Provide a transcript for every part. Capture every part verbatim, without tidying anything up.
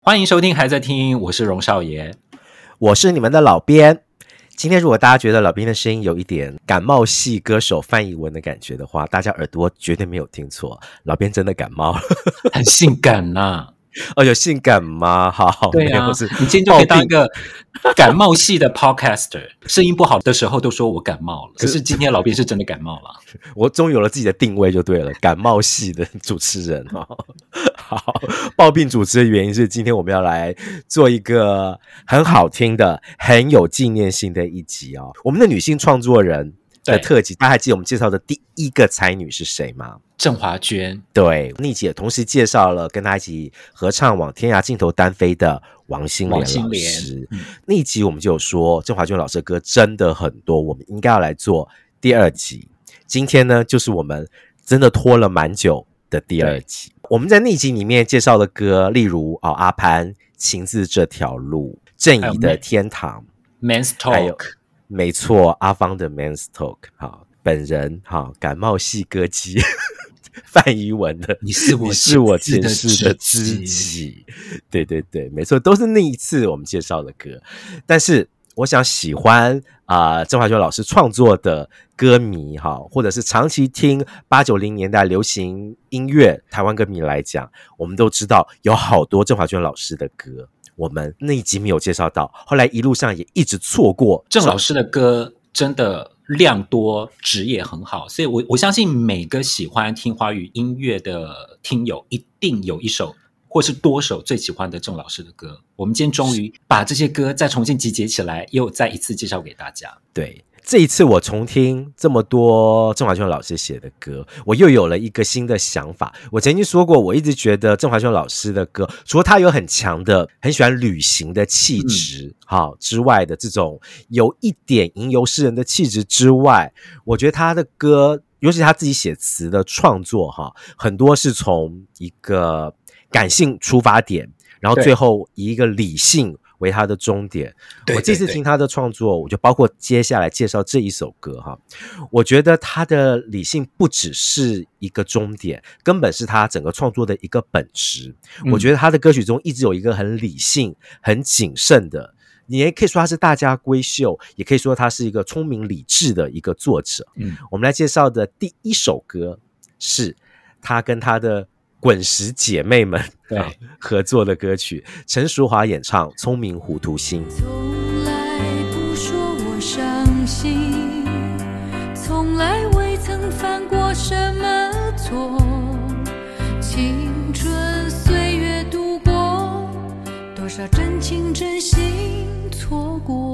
欢迎收听还在听，我是荣少爷， 我是你们的老编。今天如果大家觉得老编的声音有一点感冒系歌手范逸文的感觉的话，大家耳朵绝对没有听错，老编真的感冒了， 很性感呐、啊。 哦，有性感吗？好， 对啊，你今天就可以当一个感冒系的 podcaster， 声音不好的时候都说我感冒了，可是今天老编是真的感冒了。 我终于有了自己的定位就对了，感冒系的主持人哦。好，抱病主持的原因是今天我们要来做一个很好听的、很有纪念性的一集哦。我们的女性创作人的特辑，大家还记得我们介绍的第一个才女是谁吗？ 郑华娟。 对，逆姐同时介绍了跟她一起合唱往天涯尽头单飞的王心莲老师。嗯、那一集我们就有说郑华娟老师的歌真的很多，我们应该要来做第二集。今天呢，就是我们真的拖了蛮久的第二集。我们在那集里面介绍的歌，例如、哦、阿潘情字这条路，郑怡的天堂 Men's Talk， 没错，阿芳的 Men's Talk。 好，本人好感冒系歌姬范逸文的你是我你是我前世的知己，对对对，没错，都是那一次我们介绍的歌。但是我想喜欢啊、呃、郑华娟老师创作的歌迷哈，或者是长期听八九零年代流行音乐台湾歌迷来讲，我们都知道有好多郑华娟老师的歌，我们那一集没有介绍到，后来一路上也一直错过。 郑老师的歌真的量多，质也很好，所以我我相信每个喜欢听华语音乐的听友一定有一首或是多首最喜欢的郑老师的歌。我们今天终于把这些歌再重新集结起来，又再一次介绍给大家。 对，这一次我重听这么多郑华娟老师写的歌，我又有了一个新的想法。我曾经说过，我一直觉得郑华娟老师的歌，除了他有很强的很喜欢旅行的气质、嗯、好之外的这种有一点吟游诗人的气质之外，我觉得他的歌，尤其他自己写词的创作哈，很多是从一个感性出发点，然后最后以一个理性为他的终点。我这次听他的创作，我就包括接下来介绍这一首歌哈，我觉得他的理性不只是一个终点，根本是他整个创作的一个本质、嗯、我觉得他的歌曲中一直有一个很理性很谨慎的，你也可以说他是大家闺秀，也可以说他是一个聪明理智的一个作者、嗯、我们来介绍的第一首歌是他跟他的滚石姐妹们合作的歌曲，陈淑桦演唱《聪明糊涂心》。 从来不说我伤心，从来未曾犯过什么错，青春岁月度过，多少真情真心错过。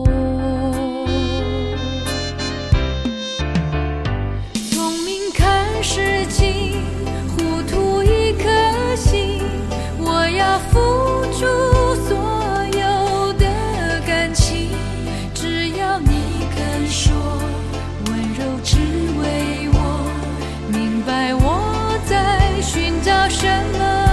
聪明看事情，糊涂一颗心，我要付出所有的感情，只要你肯说温柔只为我，明白我在寻找什么。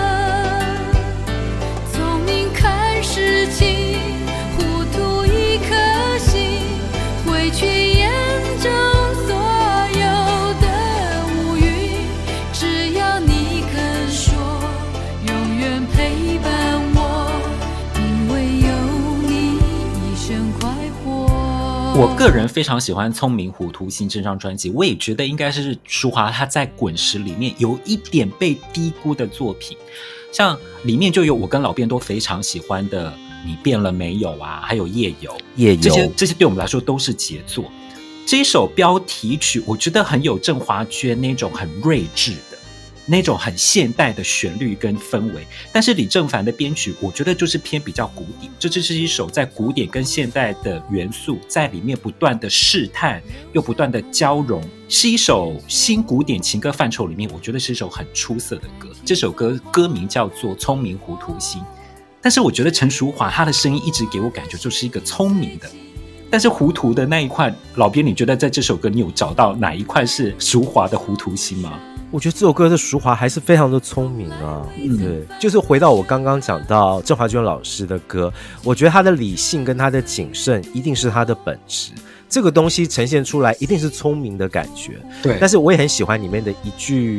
聪明看事情，糊涂一颗心，会去验证所有的无语，只要你肯说永远陪伴我，因为有你一生快活。 我个人非常喜欢《聪明糊涂心》这张专辑，我也觉得应该是淑桦她在滚石里面有一点被低估的作品，像里面就有我跟老编都非常喜欢的你变了没有啊，还有夜游夜游， 这些这些对我们来说都是杰作。这一首标题曲我觉得很有郑华娟那种很睿智的那种很现代的旋律跟氛围，但是李正帆的编曲我觉得就是偏比较古典，这就是一首在古典跟现代的元素在里面不断的试探又不断的交融，是一首新古典情歌范畴里面我觉得是一首很出色的歌。这首歌歌名叫做《聪明糊涂心》，但是我觉得陈淑桦她的声音一直给我感觉就是一个聪明的，但是糊涂的那一块，老编你觉得在这首歌你有找到哪一块是淑桦的糊涂心吗？ 我觉得这首歌的淑桦还是非常的聪明啊、嗯、对，就是回到我刚刚讲到郑华娟老师的歌，我觉得他的理性跟他的谨慎一定是他的本质，这个东西呈现出来一定是聪明的感觉。 对， 但是我也很喜欢里面的一句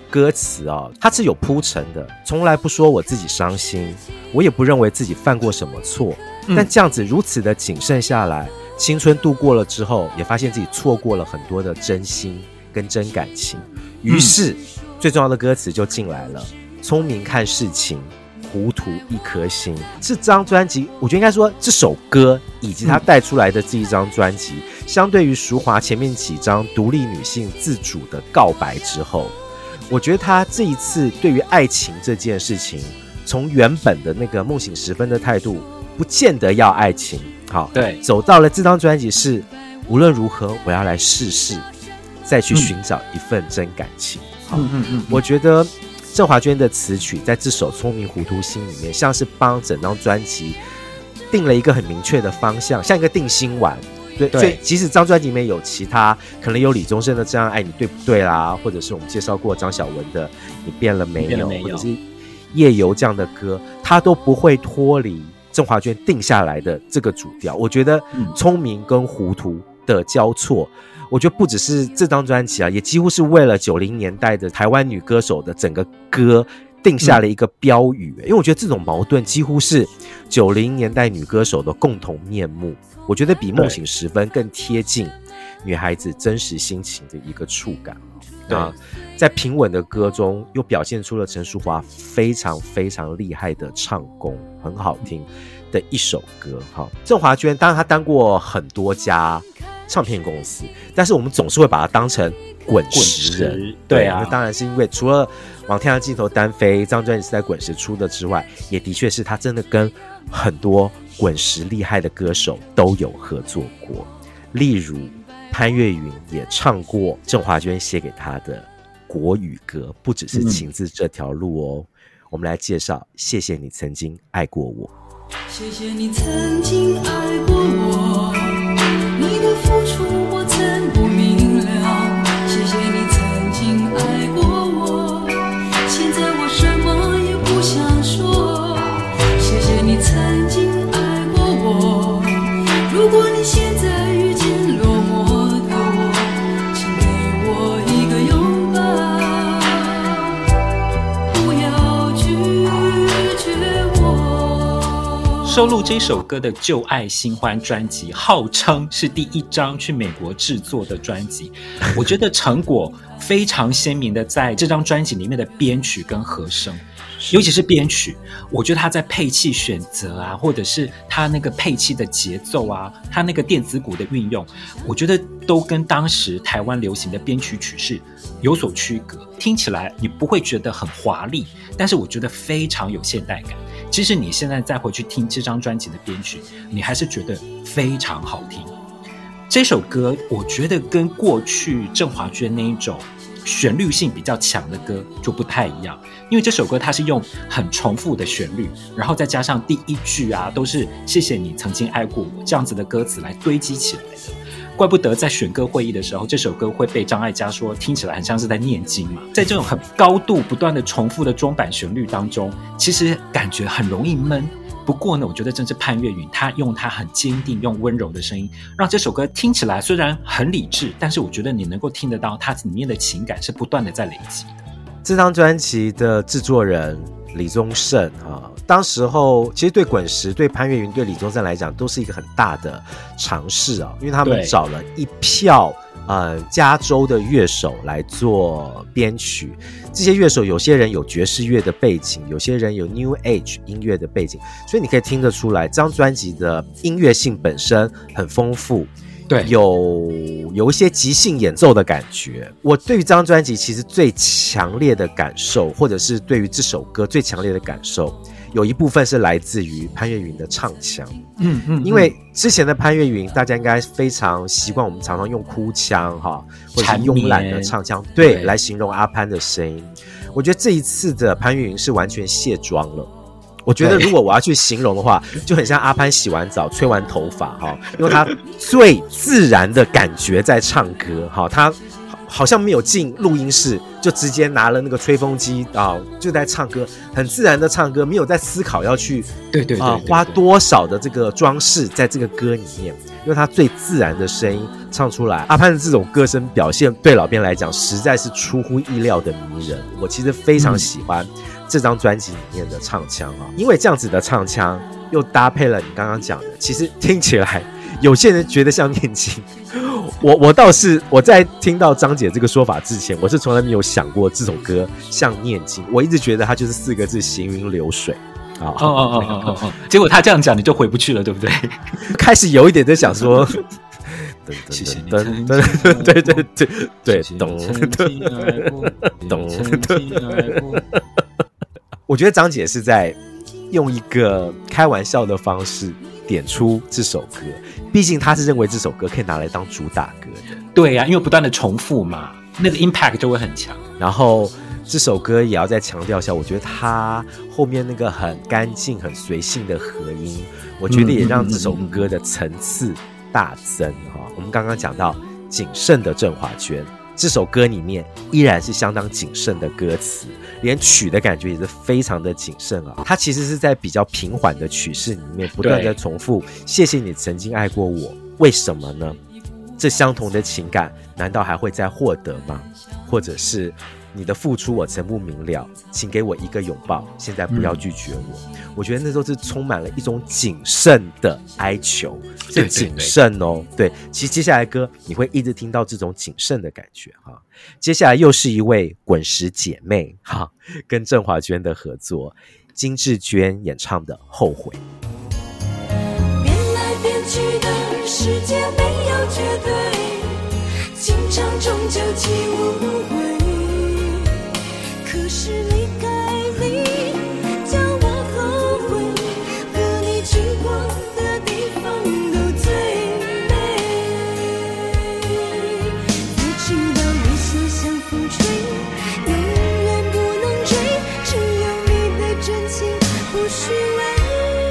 歌词哦，它是有铺陈的，从来不说我自己伤心，我也不认为自己犯过什么错，嗯、但这样子如此的谨慎下来，青春度过了之后，也发现自己错过了很多的真心跟真感情，于是、嗯、最重要的歌词就进来了，聪明看事情，糊涂一颗心。这张专辑我觉得应该说这首歌以及它带出来的这一张专辑、嗯、相对于淑华前面几张独立女性自主的告白之后，我觉得她这一次对于爱情这件事情，从原本的那个梦醒时分的态度不见得要爱情，好， 对， 走到了这张专辑是无论如何我要来试试再去寻找一份真感情、嗯、好、嗯嗯嗯、我觉得郑华娟的词曲在这首《聪明糊涂心》里面，像是帮整张专辑定了一个很明确的方向，像一个定心丸。对，所以即使这张专辑里面有其他，可能有李宗盛的《这样爱你对不对》啦，或者是我们介绍过张晓雯的《你变了没有》，或者是夜游这样的歌，它都不会脱离郑华娟定下来的这个主调。我觉得聪明跟糊涂的交错，我觉得不只是这张专辑啊，也几乎是为了九零年代的台湾女歌手的整个歌定下了一个标语、嗯、因为我觉得这种矛盾几乎是九零年代女歌手的共同面目，我觉得比梦醒时分更贴近女孩子真实心情的一个触感。那在平稳的歌中又表现出了陈淑华非常非常厉害的唱功，很好听的一首歌。郑华娟当然她当过很多家唱片公司，但是我们总是会把它当成滚石人。 滚石对啊， 那当然是因为除了往天涯尽头单飞这张专辑是在滚石出的之外，也的确是他真的跟很多滚石厉害的歌手都有合作过，例如潘越云也唱过郑华娟写给他的国语歌，不只是情字这条路哦、嗯、我们来介绍谢谢你曾经爱过我。 谢谢你曾经爱过我，你的付出我曾不明了，谢谢你曾经爱过我，现在我什么也不想说，谢谢你曾经爱过我，如果你现在遇见落寞的我，请给我一个拥抱，不要拒绝我。 收录这首歌的《旧爱新欢》专辑号称是第一张去美国制作的专辑，我觉得成果非常鲜明的在这张专辑里面的编曲跟和声，尤其是编曲，我觉得他在配器选择啊，或者是他那个配器的节奏啊，他那个电子鼓的运用，我觉得都跟当时台湾流行的编曲曲式有所区隔，听起来你不会觉得很华丽，但是我觉得非常有现代感。其实你现在再回去听这张专辑的编曲，你还是觉得非常好听。这首歌我觉得跟过去郑华娟那一种旋律性比较强的歌就不太一样，因为这首歌它是用很重复的旋律，然后再加上第一句啊都是谢谢你曾经爱过我这样子的歌词来堆积起来的，怪不得在选歌会议的时候这首歌会被张艾嘉说听起来很像是在念经嘛。在这种很高度不断的重复的中版旋律当中，其实感觉很容易闷，不过呢我觉得正是潘越云他用他很坚定用温柔的声音让这首歌听起来虽然很理智，但是我觉得你能够听得到它里面的情感是不断的在累积的。 这张专辑的制作人李宗盛啊，当时候其实对滚石对潘越云对李宗盛来讲都是一个很大的尝试啊，因为他们找了一票呃加州的乐手来做编曲，这些乐手有些人有爵士乐的背景，有些人有 New Age 音乐的背景，所以你可以听得出来这张专辑的音乐性本身很丰富，对，有有一些即兴演奏的感觉。我对于这张专辑其实最强烈的感受，或者是对于这首歌最强烈的感受，有一部分是来自于潘越云的唱腔。嗯嗯，因为之前的潘越云大家应该非常习惯我们常常用哭腔哈，或者是慵懒的唱腔，对，对，来形容阿潘的声音。我觉得这一次的潘越云是完全卸妆了。我觉得如果我要去形容的话，就很像阿潘洗完澡吹完头发哈，因为他最自然的感觉在唱歌哈，他好像没有进录音室，就直接拿了那个吹风机啊，就在唱歌，很自然的唱歌，没有在思考要去对对 对, 对, 对, 啊、花多少的这个装饰在这个歌里面，用他最自然的声音唱出来。阿潘的这种歌声表现，对老编来讲实在是出乎意料的迷人。我其实非常喜欢这张专辑里面的唱腔啊，因为这样子的唱腔又搭配了你刚刚讲的，其实听起来有些人觉得像念经。我我倒是我在听到张姐这个说法之前，我是从来没有想过这首歌像念经，我一直觉得它就是四个字行云流水。 哦哦哦哦哦！结果他这样讲，你就回不去了，对不对？ 开始有一点在想说， 谢谢你， 对对对对对对，懂懂懂。我觉得张姐是在用一个开玩笑的方式点出这首歌，毕竟她是认为这首歌可以拿来当主打歌的。 对呀、啊，因为不断的重复嘛，那个 impact 就会很强。 然后这首歌也要再强调一下，我觉得它后面那个很干净、很随性的和音，我觉得也让这首歌的层次大增哈。我们刚刚讲到谨慎的郑华娟，这首歌里面依然是相当谨慎的歌词，连曲的感觉也是非常的谨慎啊。它其实是在比较平缓的曲式里面不断的重复谢谢你曾经爱过我，为什么呢？这相同的情感难道还会再获得吗？或者是你的付出我曾不明了，请给我一个拥抱，现在不要拒绝我、嗯、我觉得那都是充满了一种谨慎的哀求，是谨慎哦。 对, 对, 对，其实接下来歌你会一直听到这种谨慎的感觉哈。接下来又是一位滚石姐妹哈，跟郑华娟的合作，金智娟演唱的《后悔》。 变来变去的世界没有绝对，情场终究起无悔，可是离开你叫我后悔，和你去过的地方都最美，才知道理想像风吹，永远不能追，只有你的真情不虚伪。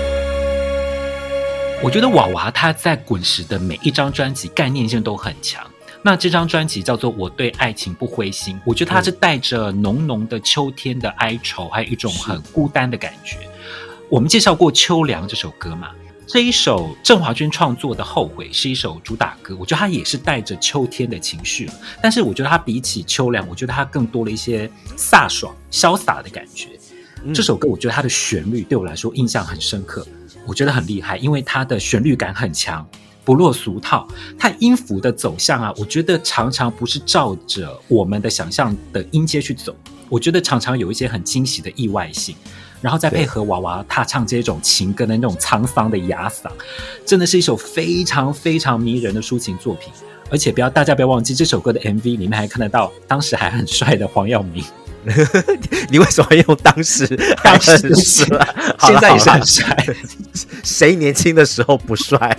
我觉得娃娃他在滚石的每一张专辑概念性都很强，那这张专辑叫做《我对爱情不灰心》，我觉得它是带着浓浓的秋天的哀愁，还有一种很孤单的感觉。我们介绍过《秋凉》这首歌嘛，这一首郑华娟创作的《后悔》是一首主打歌，我觉得它也是带着秋天的情绪了，但是我觉得它比起《秋凉》，我觉得它更多了一些飒爽潇洒的感觉、嗯、这首歌我觉得它的旋律对我来说印象很深刻，我觉得很厉害，因为它的旋律感很强，不落俗套，它音符的走向啊，我觉得常常不是照着我们的想象的音阶去走，我觉得常常有一些很惊喜的意外性，然后再配合娃娃他唱这种情歌的那种沧桑的哑嗓，真的是一首非常非常迷人的抒情作品。而且不要大家不要忘记，这首歌的 M V 里面还看得到当时还很帅的黄耀明。 你为什么用当时还很帅？ 现在也是很帅， 谁年轻的时候不帅？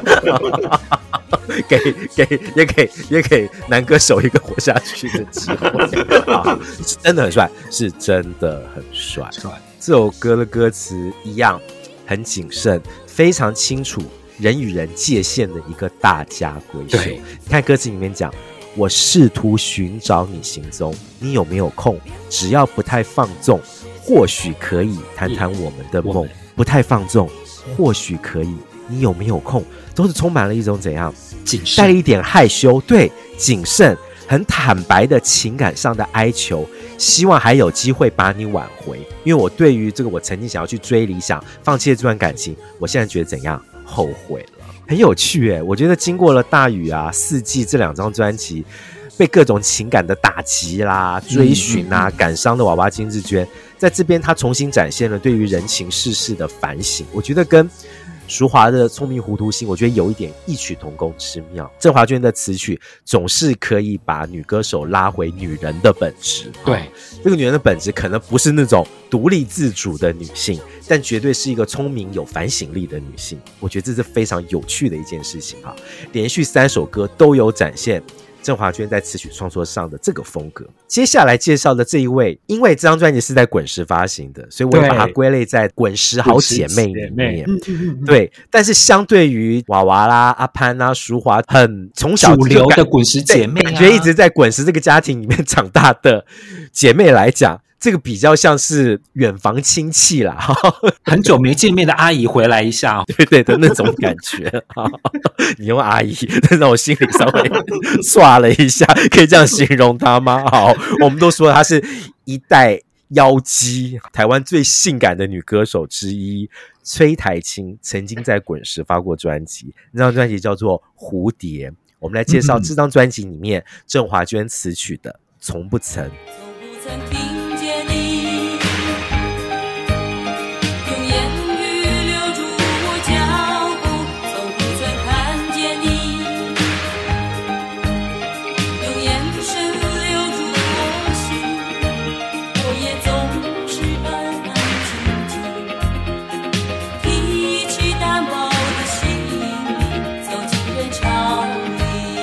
给给也给也给男歌手一个活下去的机会啊！是真的很帅，是真的很帅。这首歌的歌词一样很谨慎，非常清楚人与人界限的一个大家闺秀。你看歌词里面讲，我试图寻找你行踪，你有没有空？只要不太放纵，或许可以谈谈我们的梦。不太放纵，或许可以，你有没有空？都是充满了一种怎样？谨慎，带了一点害羞，对，谨慎，很坦白的情感上的哀求，希望还有机会把你挽回。因为我对于这个我曾经想要去追理想，放弃了这段感情，我现在觉得怎样？后悔了。很有趣耶，我觉得经过了大雨啊、四季这两张专辑，被各种情感的打击啦、追寻啊、感伤的娃娃金智娟，在这边她重新展现了对于人情世事的反省，我觉得跟淑华的聪明糊涂心，我觉得有一点异曲同工之妙。郑华娟的词曲总是可以把女歌手拉回女人的本质， 对， 这个女人的本质可能不是那种独立自主的女性，但绝对是一个聪明有反省力的女性。我觉得这是非常有趣的一件事情哈。连续三首歌都有展现郑华娟在词曲创作上的这个风格。接下来介绍的这一位，因为这张专辑是在滚石发行的，所以我也把它归类在滚石好姐妹里面。对，但是相对于娃娃啦、阿潘啊、淑华，很从小主流的滚石姐妹、啊， 感觉一直在滚石这个家庭里面长大的姐妹来讲，这个比较像是远房亲戚啦， 很久没见面的阿姨回来一下、哦， 对对的那种感觉。你用阿姨，让我心里稍微唰了一下，可以这样形容她吗？好，我们都说她是一代妖姬，台湾最性感的女歌手之一。崔台青曾经在滚石发过专辑，那张专辑叫做《蝴蝶》。我们来介绍这张专辑里面郑华娟词曲的《从不曾》。 从不曾听见你用言语留住我脚步，从不曾看见你用眼神留住我心，我也总是安安静静提起单薄的行李走进人潮里。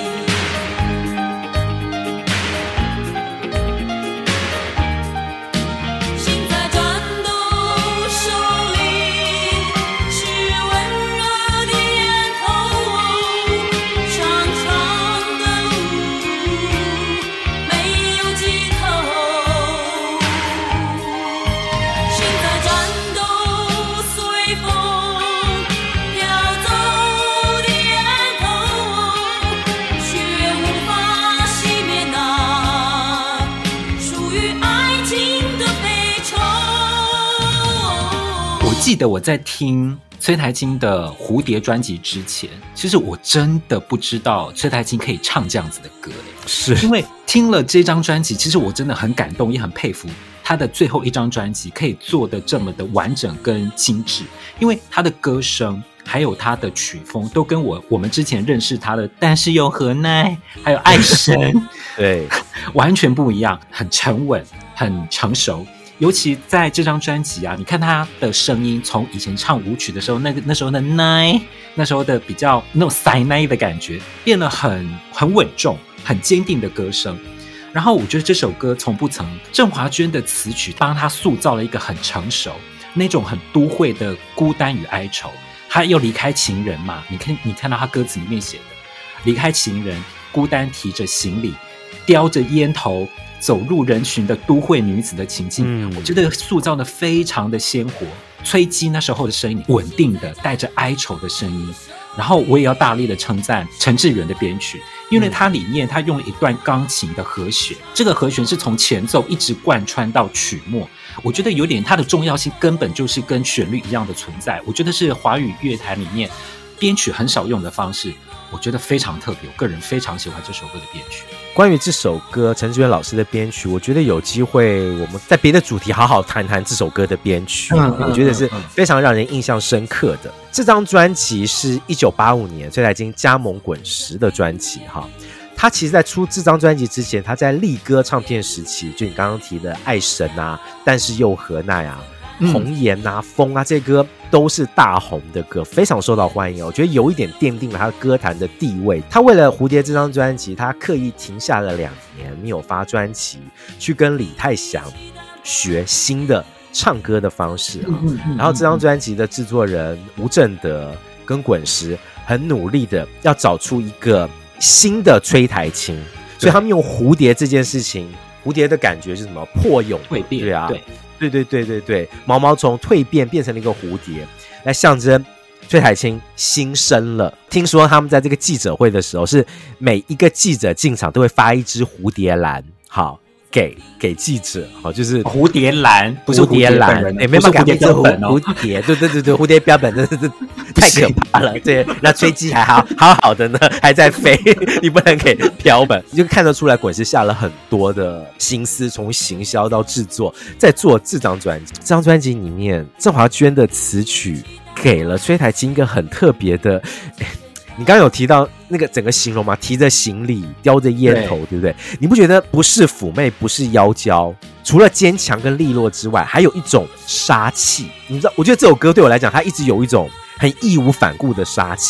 记得我在听崔台青的《蝴蝶》专辑之前，其实我真的不知道崔台青可以唱这样子的歌， 是因为听了这张专辑，其实我真的很感动，也很佩服他的最后一张专辑可以做得这么的完整跟精致，因为他的歌声还有他的曲风都跟我我们之前认识他的但是又何奈还有爱神对完全不一样，很沉稳很成熟。尤其在这张专辑啊，你看他的声音从以前唱舞曲的时候，那个那时候的奶，那时候的比较那种塞奶的感觉，变得很很稳重很坚定的歌声。然后我觉得这首歌从不曾，郑华娟的词曲帮他塑造了一个很成熟那种很都会的孤单与哀愁。他又离开情人嘛，你看你看到他歌词里面写的离开情人，孤单提着行李，叼着烟头走入人群的都会女子的情境、嗯、我觉得塑造的非常的鲜活。崔姬那时候的声音稳定的带着哀愁的声音，然后我也要大力的称赞陈志远的编曲，因为它里面他用了一段钢琴的和弦，这个和弦是从前奏一直贯穿到曲末，我觉得有点它的重要性根本就是跟旋律一样的存在，我觉得是华语乐坛里面编曲很少用的方式，我觉得非常特别，我个人非常喜欢这首歌的编曲。 关于这首歌陈志远老师的编曲，我觉得有机会我们在别的主题好好谈谈这首歌的编曲、嗯、我觉得是非常让人印象深刻的。这张专辑是一九八五年崔台青加盟滚石的专辑哈。他其实在出这张专辑之前，他在力歌唱片时期，就你刚刚提的爱神啊，但是又何奈啊，红颜啊、风啊，这些歌都是大红的歌，非常受到欢迎。我觉得有一点奠定了他歌坛的地位。他为了《蝴蝶》这张专辑，他刻意停下了两年没有发专辑，去跟李泰祥学新的唱歌的方式、啊、然后这张专辑的制作人吴正德跟滚石很努力的要找出一个新的崔台青，所以他们用蝴蝶这件事情，蝴蝶的感觉是什么？破蛹蜕变， 对啊，对对对对对对，毛毛虫蜕变变成了一个蝴蝶，来象征崔台青新生了。听说他们在这个记者会的时候，是每一个记者进场都会发一支蝴蝶兰，好给给记者，好就是蝴蝶兰，不是蝴蝶兰，哎，没办法，蝴蝶标本哦， 蝴蝶，对对对对，蝴蝶标本真的是太可怕了。对，那吹机还好好好的呢，还在飞，你不能给标本，你就看得出来滚石下了很多的心思，从行销到制作，在做这张专辑。这张专辑里面，郑华娟的词曲给了崔台青一个很特别的。你刚刚有提到那个整个形容吗？提着行李，叼着烟头， 对, 对不对？你不觉得不是妩媚，不是妖娇，除了坚强跟利落之外，还有一种杀气？你知道，我觉得这首歌对我来讲，它一直有一种很义无反顾的杀气。好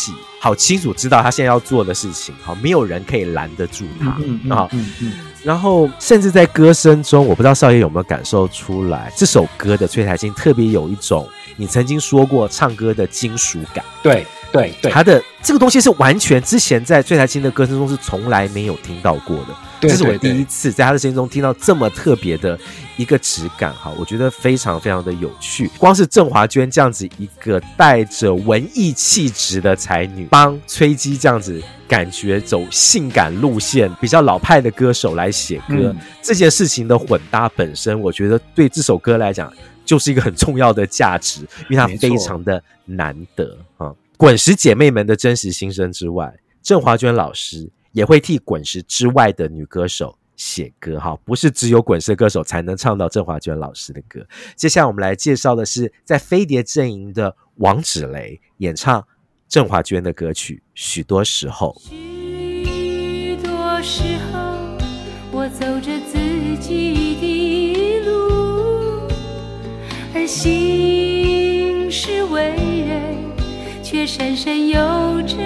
好清楚知道他现在要做的事情，好，没有人可以拦得住他， 嗯嗯好， 嗯嗯， 然后甚至在歌声中，我不知道少爷有没有感受出来，这首歌的崔台青特别有一种你曾经说过唱歌的金属感， 对对对， 他的这个东西是完全之前在崔台青的歌声中是从来没有听到过的， 对对对， 这是我第一次在他的声音中听到这么特别的一个质感，哈，我觉得非常非常的有趣。光是郑华娟这样子一个带着文艺气质的才女，帮崔姬这样子感觉走性感路线比较老派的歌手来写歌，嗯，这件事情的混搭本身，我觉得对这首歌来讲就是一个很重要的价值，因为它非常的难得啊。滚石姐妹们的真实心声之外，郑华娟老师也会替滚石之外的女歌手写歌，不是只有滚石歌手才能唱到郑华娟老师的歌。接下来我们来介绍的是在飞碟阵营的王芷蕾演唱郑华娟的歌曲《许多时候》。 许多时候我走着自己的路，而行事为人却深深有着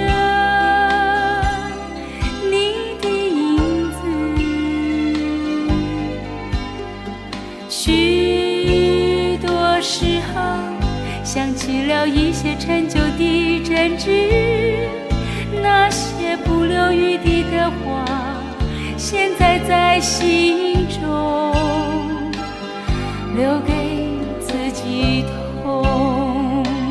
你的影子。许多时候想起了一些陈旧的真挚，那些不留余地的话现在在心中留给自己痛。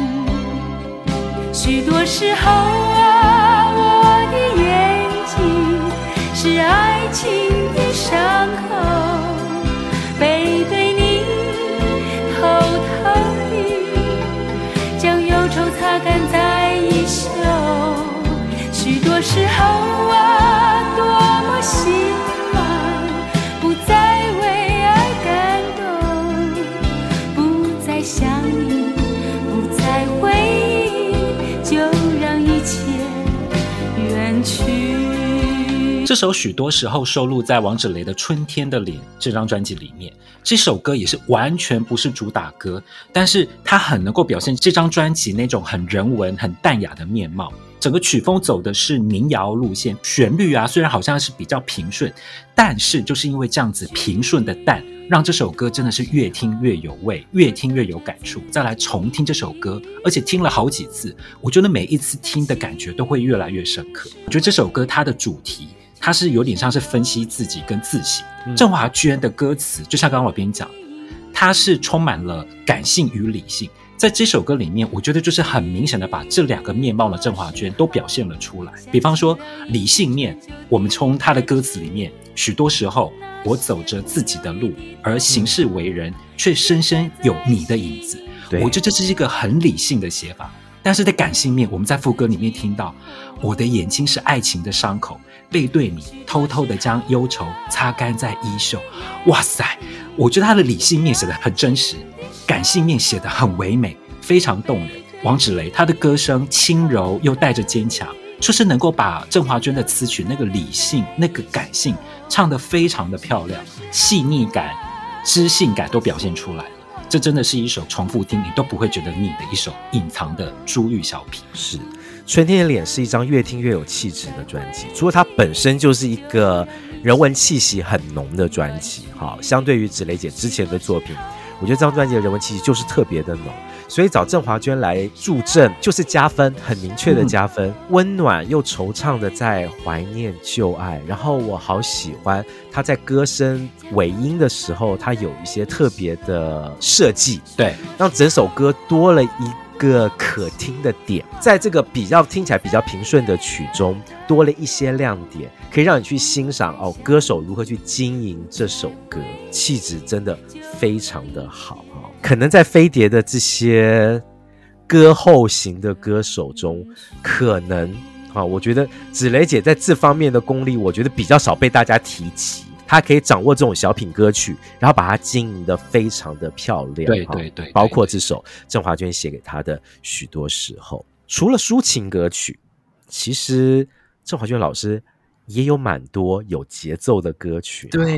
许多时候啊，我的眼睛是爱情的伤口，背对你偷偷地将忧愁擦干在衣袖。许多时候啊，多么心忙，不再为爱感动，不再想你，不再回忆，就让一切远去。 这首许多时候收录在王芷蕾的《春天的脸》这张专辑里面，这首歌也是完全不是主打歌，但是它很能够表现这张专辑那种很人文很淡雅的面貌。整个曲风走的是民谣路线，旋律啊虽然好像是比较平顺，但是就是因为这样子平顺的淡，让这首歌真的是越听越有味，越听越有感触。再来重听这首歌，而且听了好几次，我觉得每一次听的感觉都会越来越深刻。我觉得这首歌它的主题它是有点像是分析自己跟自省。嗯、郑华娟的歌词就像刚刚我跟你讲，它是充满了感性与理性，在这首歌里面我觉得就是很明显的把这两个面貌的郑华娟都表现了出来。比方说理性面，我们从她的歌词里面，许多时候我走着自己的路，而行事为人却深深有你的影子。我觉得这是一个很理性的写法。但是在感性面，我们在副歌里面听到我的眼睛是爱情的伤口，背对你偷偷的将忧愁擦干在衣袖。哇塞，我觉得他的理性面写得很真实，感性面写得很唯美，非常动人。王芷蕾她的歌声轻柔又带着坚强，就是能够把郑华娟的词曲那个理性那个感性唱得非常的漂亮，细腻感知性感都表现出来了。这真的是一首重复听你都不会觉得腻的一首隐藏的珠玉小品。 是《春天的脸》是一张越听越有气质的专辑，除了它本身就是一个人文气息很浓的专辑，相对于芷蕾姐之前的作品，我觉得这张专辑的人文气息就是特别的浓，所以找郑华娟来助阵就是加分，很明确的加分、嗯、温暖又惆怅的在怀念旧爱。然后我好喜欢她在歌声尾音的时候，她有一些特别的设计，对，让整首歌多了一个可听的点，在这个比较听起来比较平顺的曲中多了一些亮点，可以让你去欣赏哦，歌手如何去经营这首歌，气质真的非常的好。可能在飞碟的这些歌后型的歌手中，可能、啊、我觉得芷蕾姐在这方面的功力我觉得比较少被大家提及，她可以掌握这种小品歌曲，然后把它经营得非常的漂亮。 对对 对, 对， 包括这首郑华娟写给她的许多时候。除了抒情歌曲，其实郑华娟老师也有蛮多有节奏的歌曲。 对，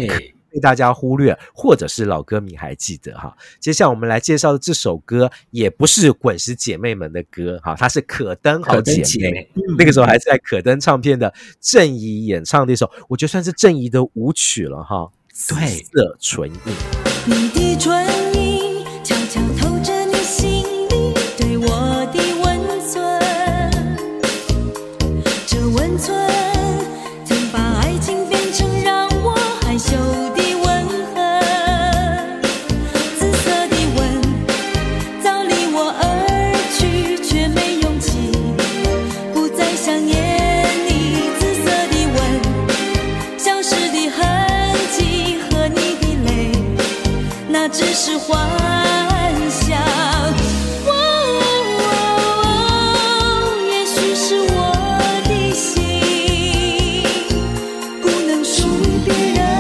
被大家忽略，或者是老歌迷还记得哈。接下来我们来介绍的这首歌也不是滚石姐妹们的歌哈，它是可登好姐妹， 姐妹嗯、 那个时候还是在可登唱片的郑怡演唱的一首，我觉得算是郑怡的舞曲了哈。紫色唇印， 你的唇印悄悄透着你心里对我的温存，这温存曾把爱情变成让我害羞的吻痕。紫色的吻早离我而去，却没勇气不再想念你。紫色的吻消失的痕迹和你的泪，那只是幻想。哦哦哦，也许是我的心不能属于别人。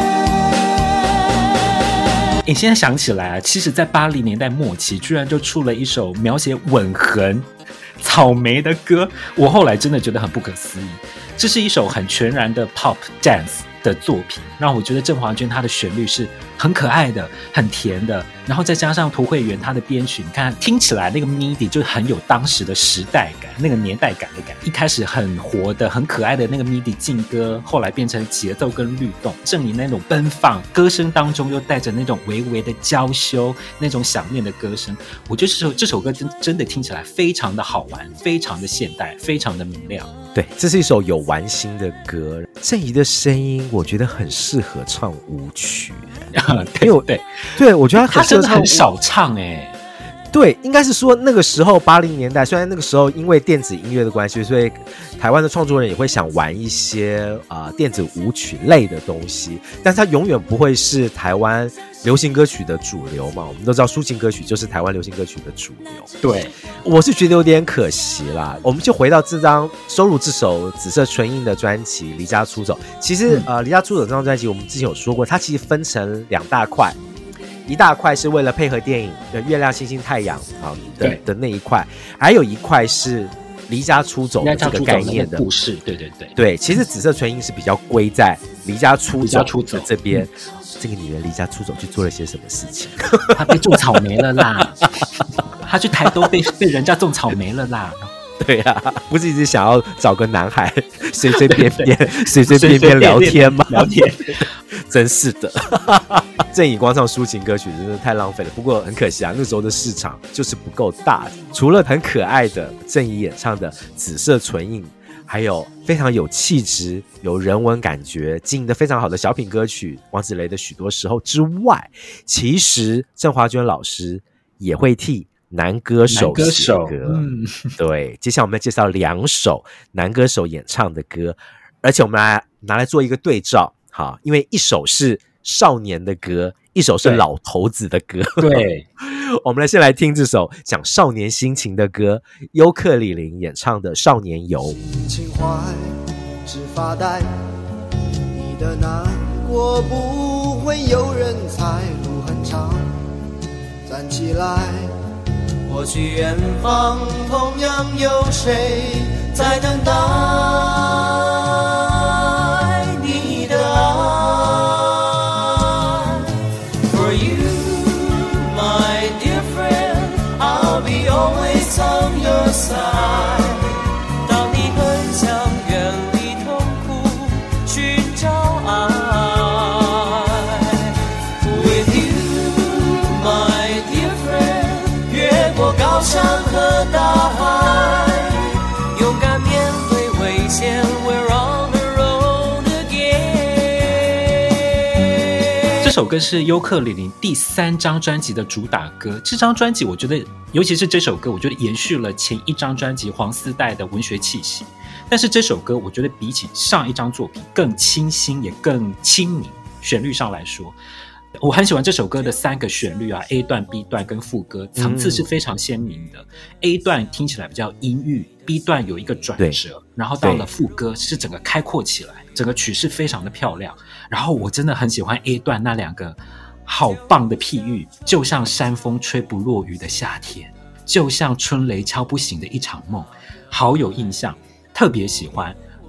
你现在想起来啊，其实在八零年代末期居然就出了一首描写吻痕草莓的歌，我后来真的觉得很不可思议。这是一首很全然的 pop dance 的作品，让我觉得郑华娟她的旋律是很可爱的，很甜的，然后再加上涂慧源她的编曲，你看听起来那个 M I D I 就很有当时的时代感，那个年代感的感。一开始很活的很可爱的那个 M I D I 劲歌，后来变成节奏跟律动，郑怡那种奔放歌声当中又带着那种微微的娇羞，那种想念的歌声，我觉得这首这首歌 真, 真的听起来非常的好玩，非常的现代，非常的明亮。 对，这是一首有玩心的歌。郑怡的声音我觉得很适合唱舞曲， 对因为对对，我觉得他很适合唱舞， 他真的很少唱哎、欸。 对，应该是说那个时候八零年代，虽然那个时候因为电子音乐的关系，所以台湾的创作人也会想玩一些啊、呃、电子舞曲类的东西，但是它永远不会是台湾流行歌曲的主流嘛。我们都知道抒情歌曲就是台湾流行歌曲的主流。 对， 我是觉得有点可惜啦。我们就回到这张收录这首紫色唇印的专辑《离家出走》。其实、嗯、呃，《离家出走》这张专辑我们之前有说过，它其实分成两大块。一大块是为了配合电影《月亮星星太阳》啊 的, 的那一块，还有一块是离家出走的这个概念的故事。对对对对，其实紫色唇印是比较归在离家出走的这边、嗯。这个女人离家出走去做了些什么事情？ 她被种草莓了啦！她去台东被被人家种草莓了啦！ 对啊，不是一直想要找个男孩随随便便随随便便聊天吗？ 聊天， 真是的。郑怡光唱抒情歌曲真的太浪费了，不过很可惜啊，那时候的市场就是不够大。除了很可爱的郑怡演唱的《紫色唇印》，还有非常有气质、有人文感觉、经营得非常好的小品歌曲王子雷的《许多时候》之外，其实郑华娟老师也会替男歌手写歌，嗯，对。接下来我们要介绍两首男歌手演唱的歌，而且我们来拿来做一个对照，好，因为一首是少年的歌，一首是老头子的歌。 对， 我们来先来听这首讲少年心情的歌，尤克里里演唱的《少年游》。 情怀只发呆，你的难过不会有人猜，路很长，站起来。或许远方同样有谁在等待你的爱。 For you, my dear friend, I'll be always on your side。 当你很想远离痛苦，寻找爱。 With you, my dear friend， 越过高山和大海，勇敢面对危险 ，We're on the road again。 这首歌是尤克里里第三张专辑的主打歌。这张专辑我觉得，尤其是这首歌，我觉得延续了前一张专辑黄丝带的文学气息。但是这首歌，我觉得比起上一张作品更清新，也更亲民。旋律上来说，我很喜欢这首歌的三个旋律啊 ，A 段、B 段跟副歌层次是非常鲜明的。嗯、A 段听起来比较阴郁 ，B 段有一个转折，然后到了副歌是整个开阔起来，整个曲式非常的漂亮。然后我真的很喜欢 A 段那两个好棒的譬喻，就像山风吹不落雨的夏天，就像春雷敲不醒的一场梦，好有印象，特别喜欢。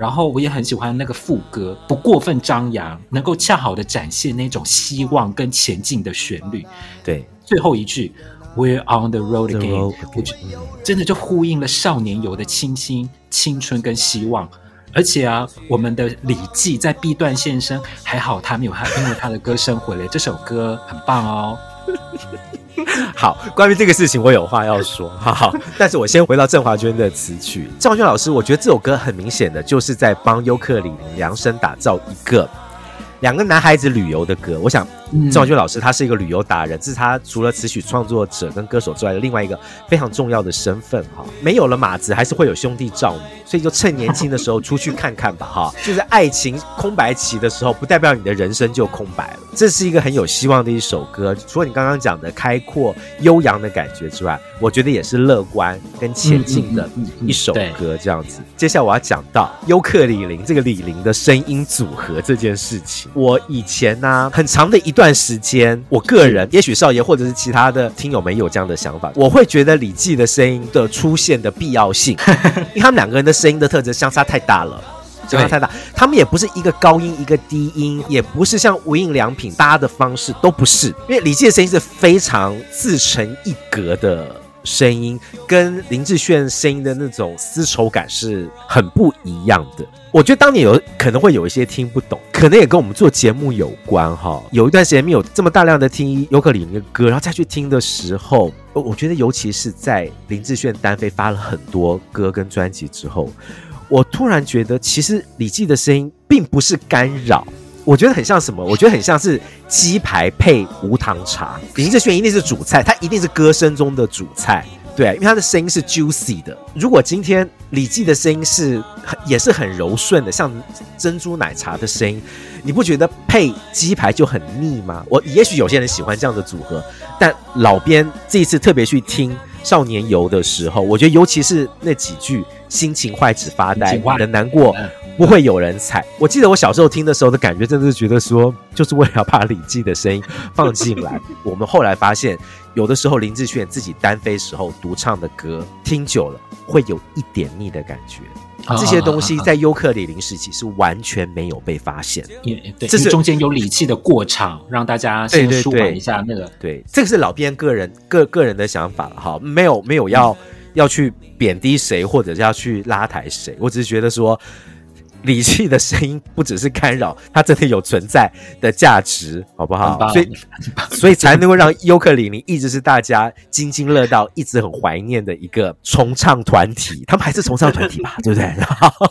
然后我也很喜欢那个副歌，不过分张扬，能够恰好的展现那种希望跟前进的旋律。 对， 最后一句 We're on the road The again， road 我觉得真的就呼应了少年游的清新、青春跟希望。而且啊，我们的李记在 B 段现身，还好他没有他，因为他的歌声回来，这首歌很棒哦。 好，关于这个事情我有话要说，好好，但是我先回到郑华娟的词曲。郑华娟老师，我觉得这首歌很明显的就是在帮尤克里里量身打造一个两个男孩子旅游的歌。我想郑华娟老师他是一个旅游达人，这是他除了词曲创作者跟歌手之外的另外一个非常重要的身份哈。没有了马子，还是会有兄弟照你，所以就趁年轻的时候出去看看吧哈。就是爱情空白期的时候，不代表你的人生就空白了。这是一个很有希望的一首歌，除了你刚刚讲的开阔悠扬的感觉之外，我觉得也是乐观跟前进的一首歌这样子。接下来我要讲到尤克里里这个李玲的声音组合这件事情。我以前呢、啊、很长的一段时间，我个人也许少爷或者是其他的听友们有这样的想法，我会觉得李记的声音的出现的必要性，因为他们两个人的声音的特质相差太大了。相差太大，他们也不是一个高音一个低音，也不是像无印良品搭的方式，都不是。因为李记的声音是非常自成一格的声音，跟林志炫声音的那种丝绸感是很不一样的。我觉得当年有可能会有一些听不懂，可能也跟我们做节目有关哈。有一段时间没有这么大量的听尤克里里的歌，然后再去听的时候，我觉得尤其是在林志炫单飞发了很多歌跟专辑之后，我突然觉得其实李记的声音并不是干扰，我觉得很像什么？我觉得很像是鸡排配无糖茶。林志炫一定是主菜，他一定是歌声中的主菜，对，因为他的声音是 juicy 的。如果今天李记的声音是也是很柔顺的，像珍珠奶茶的声音，你不觉得配鸡排就很腻吗？我也许有些人喜欢这样的组合，但老编这一次特别去听少年游的时候，我觉得尤其是那几句心情坏只发呆，你的难过不会有人踩。我记得我小时候听的时候的感觉，真的是觉得说，就是为了要把李记的声音放进来。我们后来发现，有的时候林志炫自己单飞时候独唱的歌，听久了会有一点腻的感觉。这些东西在尤克里里时期是完全没有被发现， 也对，这是中间有李记的过场，让大家先舒缓一下那个。 对， 对， 对，这个是老编个人个个人的想法了哈，没有没有要、嗯、要去贬低谁，或者是要去拉抬谁，我只是觉得说，李记的声音不只是干扰，它真的有存在的价值，好不好？所以所以才能够让尤克里里一直是大家津津乐道、一直很怀念的一个重唱团体。他们还是重唱团体吧，对不对？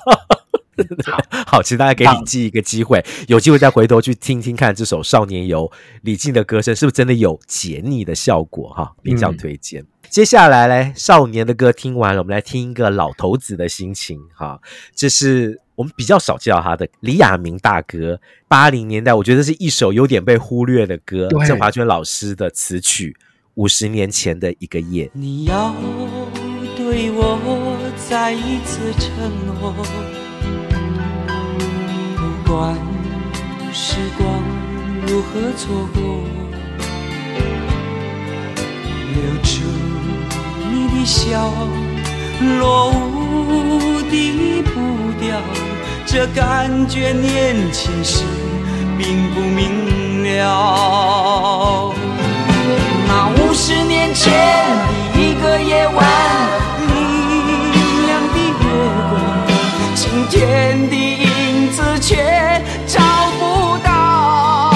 好，其实大家给李记一个机会，有机会再回头去听听看这首《少年游》，李记的歌声是不是真的有解腻的效果？哈，勉强推荐。嗯，接下来来少年的歌听完了，我们来听一个老头子的心情哈，这是我们比较少见到他的李亚明大哥。八零年代，我觉得是一首有点被忽略的歌，郑华娟老师的词曲，五十年前的一个夜。 你要对我再一次承诺，不管时光如何错过，留住你的笑，落伍的步调，这感觉年轻时并不明了。那五十年前的一个夜晚，明亮的月光，今天的影子却找不到。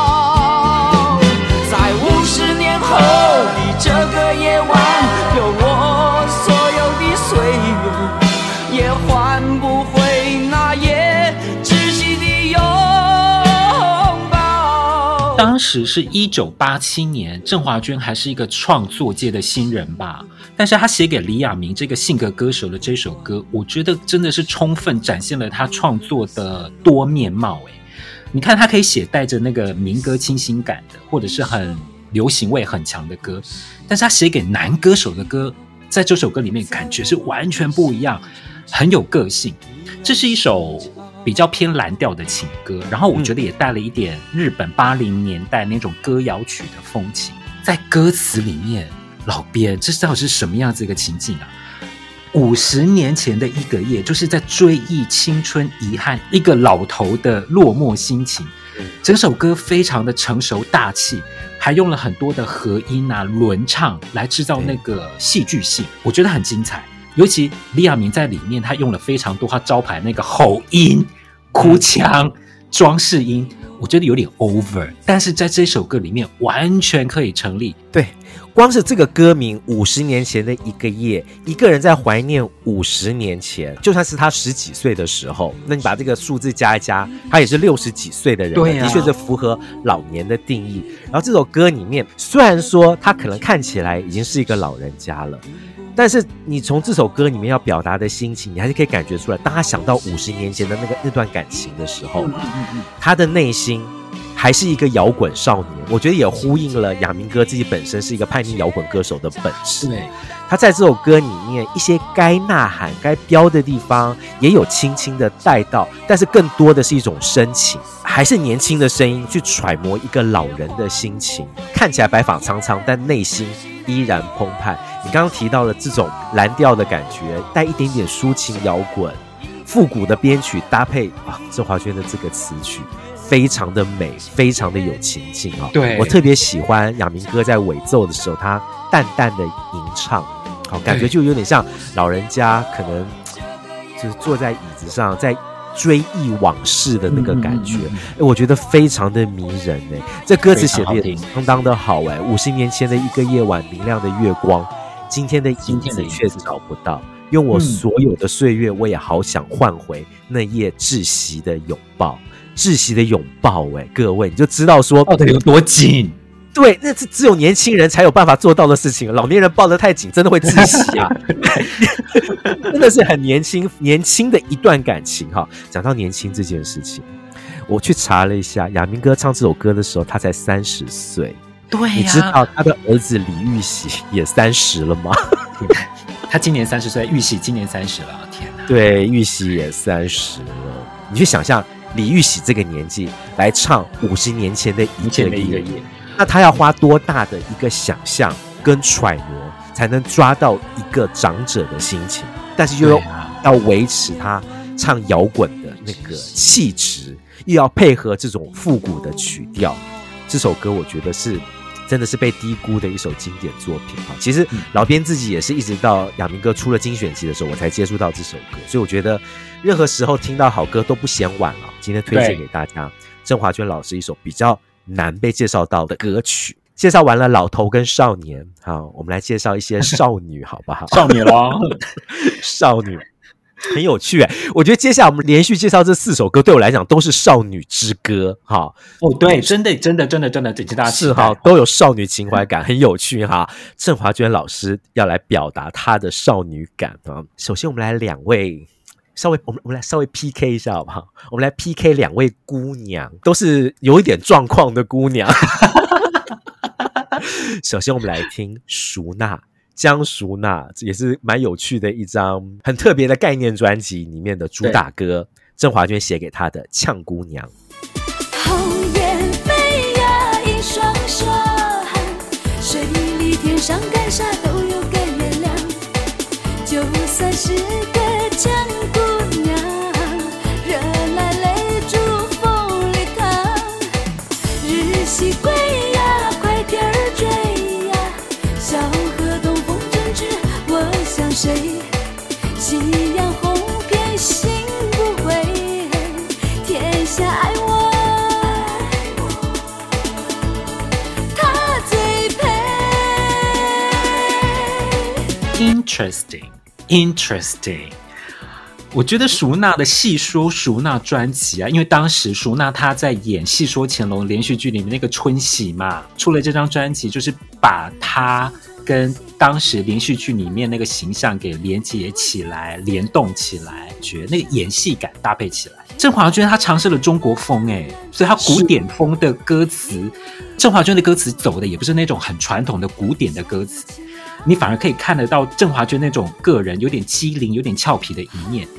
在五十年后的这个夜晚，有我所有的岁月，也换不回那夜窒息的拥抱。 当时是一九八七年，郑华娟还是一个创作界的新人吧，但是她写给李亚明这个性格歌手的这首歌，我觉得真的是充分展现了他创作的多面貌。你看他可以写带着那个民歌清新感的，或者是很流行味很强的歌，但是他写给男歌手的歌，在这首歌里面感觉是完全不一样，很有个性。这是一首比较偏蓝调的情歌，然后我觉得也带了一点日本八零年代那种歌谣曲的风情。在歌词里面，老编这到底是什么样子一个情境啊？ 五十年前的一个夜，就是在追忆青春遗憾，一个老头的落寞心情。整首歌非常的成熟大气，还用了很多的和音啊、轮唱来制造那个戏剧性，我觉得很精彩。尤其李亚明在里面，他用了非常多他招牌那个吼音、哭腔、装饰音，我觉得有点 over， 但是在这首歌里面完全可以成立。 对，光是这个歌名五十年前的一个夜，一个人在怀念五十年前，就算是他十几岁的时候，那你把这个数字加一加，他也是六十几岁的人， 对啊， 的确是符合老年的定义。然后这首歌里面，虽然说他可能看起来已经是一个老人家了，但是你从这首歌里面要表达的心情，你还是可以感觉出来，当他想到五十年前的那个那段感情的时候，他的内心还是一个摇滚少年。我觉得也呼应了亚明哥自己本身是一个叛逆摇滚歌手的本事。 对， 他在这首歌里面一些该呐喊该飙的地方也有轻轻的带到，但是更多的是一种深情，还是年轻的声音去揣摩一个老人的心情，看起来白发苍苍，但内心依然澎湃。你刚刚提到了这种蓝调的感觉，带一点点抒情摇滚，复古的编曲搭配啊，郑华娟的这个词曲非常的美，非常的有情境啊！ 对， 我特别喜欢亚明哥在尾奏的时候，他淡淡的吟唱，好，感觉就有点像老人家可能就是坐在椅子上在追忆往事的那个感觉，嗯嗯嗯嗯，我觉得非常的迷人哎，这歌词写的也相当的好哎。五十年前的一个夜晚，明亮的月光，今天的影子却找不到。用我所有的岁月，我也好想换回那夜窒息的拥抱。窒息的拥抱，哎，各位你就知道说抱得有多紧。 对，那是只有年轻人才有办法做到的事情，老年人抱得太紧真的会窒息啊。真的是很年轻年轻的一段感情哈。讲到年轻这件事情，我去查了一下，亚明哥唱这首歌的时候他才三十岁。 对呀， 你知道他的儿子李玉玺也三十了吗？ 他今年三十岁，玉玺今年三十了，天哪！ 对，玉玺也三十了。你去想象李玉玺这个年纪来唱五十年前的一个夜，那他要花多大的一个想象跟揣摩，才能抓到一个长者的心情，但是又要维持他唱摇滚的那个气质，又要配合这种复古的曲调。这首歌我觉得是真的是被低估的一首经典作品。其实老编自己也是一直到亚明哥出了精选集的时候我才接触到这首歌，所以我觉得任何时候听到好歌都不嫌晚了。今天推荐给大家郑华娟老师一首比较难被介绍到的歌曲。介绍完了老头跟少年，好，我们来介绍一些少女好不好？ 少女咯少女很有趣耶，我觉得接下来我们连续介绍这四首歌对我来讲都是少女之歌哈。 哦，对，真的真的真的真的，请大家是哈，都有少女情怀感，很有趣哈。郑华娟老师要来表达她的少女感啊。首先我们来两位稍微我们我们来稍微 P K 一下好不好？我们来 P K 两位姑娘，都是有一点状况的姑娘。首先我们来听淑娜，江淑娜，这也是蛮有趣的一张很特别的概念专辑里面的主打歌，郑华娟写给她的《呛姑娘》。 红颜飞呀一双双，水里天上干啥都有个原谅，就算是个呛姑娘，热来泪珠风里淌，日西归呀快点儿追呀，小河东风正直，我想谁？夕阳红遍心不悔，天下爱我他最配。 Interesting Interesting， 我觉得淑娜的戏说淑娜专辑啊，因为当时淑娜她在演戏说乾隆连续剧里面那个春喜嘛，出了这张专辑就是把她跟当时连续剧里面那个形象给连接起来，联动起来，觉得那个演戏感搭配起来。郑华娟她尝试了中国风哎，所以她古典风的歌词，郑华娟的歌词走的也不是那种很传统的古典的歌词，你反而可以看得到郑华娟那种个人有点机灵有点俏皮的一面。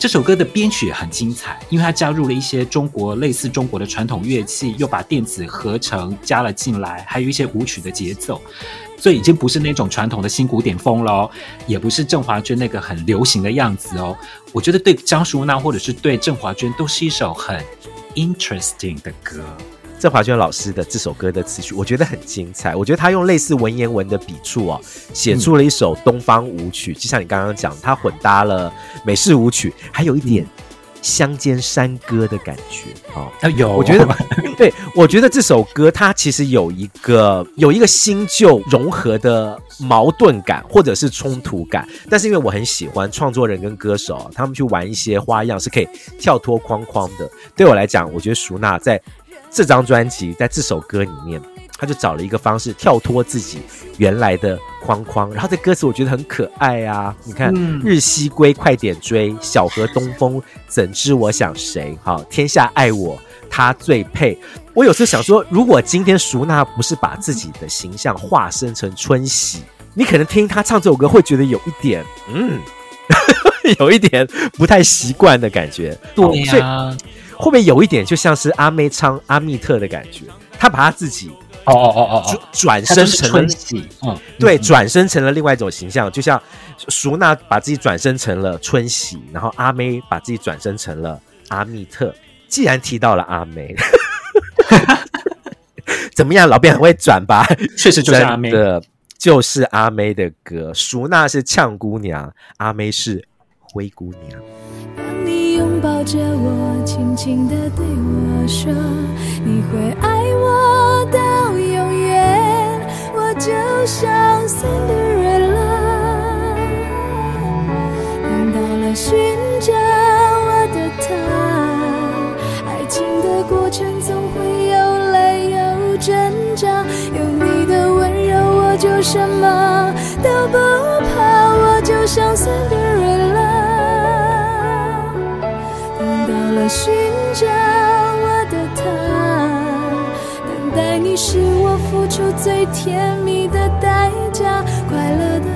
这首歌的编曲也很精彩，因为它加入了一些中国类似中国的传统乐器，又把电子合成加了进来，还有一些舞曲的节奏，所以已经不是那种传统的新古典风了哦，也不是郑华娟那个很流行的样子哦。我觉得对张淑娜或者是对郑华娟都是一首很 interesting 的歌。 郑华娟老师的这首歌的词曲我觉得很精彩，我觉得他用类似文言文的笔触哦，写出了一首东方舞曲，就像你刚刚讲，他混搭了美式舞曲，还有一点乡间山歌的感觉哦。 有， 我觉得对，我觉得这首歌它其实有一个有一个新旧融合的矛盾感或者是冲突感，但是因为我很喜欢创作人跟歌手他们去玩一些花样是可以跳脱框框的，对我来讲，我觉得淑娜在这张专辑在这首歌里面他就找了一个方式跳脱自己原来的框框，然后这歌词我觉得很可爱啊，你看、嗯、日西归快点追，小河东风怎知我想谁，好，天下爱我他最配。我有时候想说，如果今天淑娜不是把自己的形象化身成春喜，你可能听她唱这首歌会觉得有一点嗯有一点不太习惯的感觉。 对呀、啊， 会不会有一点就像是阿妹唱阿密特的感觉，她把她自己哦哦哦哦转身成了嗯， 对，转身成了另外一种形象，就像淑娜把自己转身成了春喜，然后阿妹把自己转身成了阿密特。既然提到了阿妹怎么样，老编很会转吧？ 确实就是阿妹的，就是阿妹的歌。淑娜是呛姑娘，阿妹是灰姑娘。 当你拥抱着我，轻轻地对我说，你会爱我到永远，我就像 Cinderella， 等到了寻找我的他，爱情的过程总会有泪有挣扎，有你的温柔我就什么都不怕，我就像 Cinderella，寻找我的他，等待你是我付出最甜蜜的代价，快乐的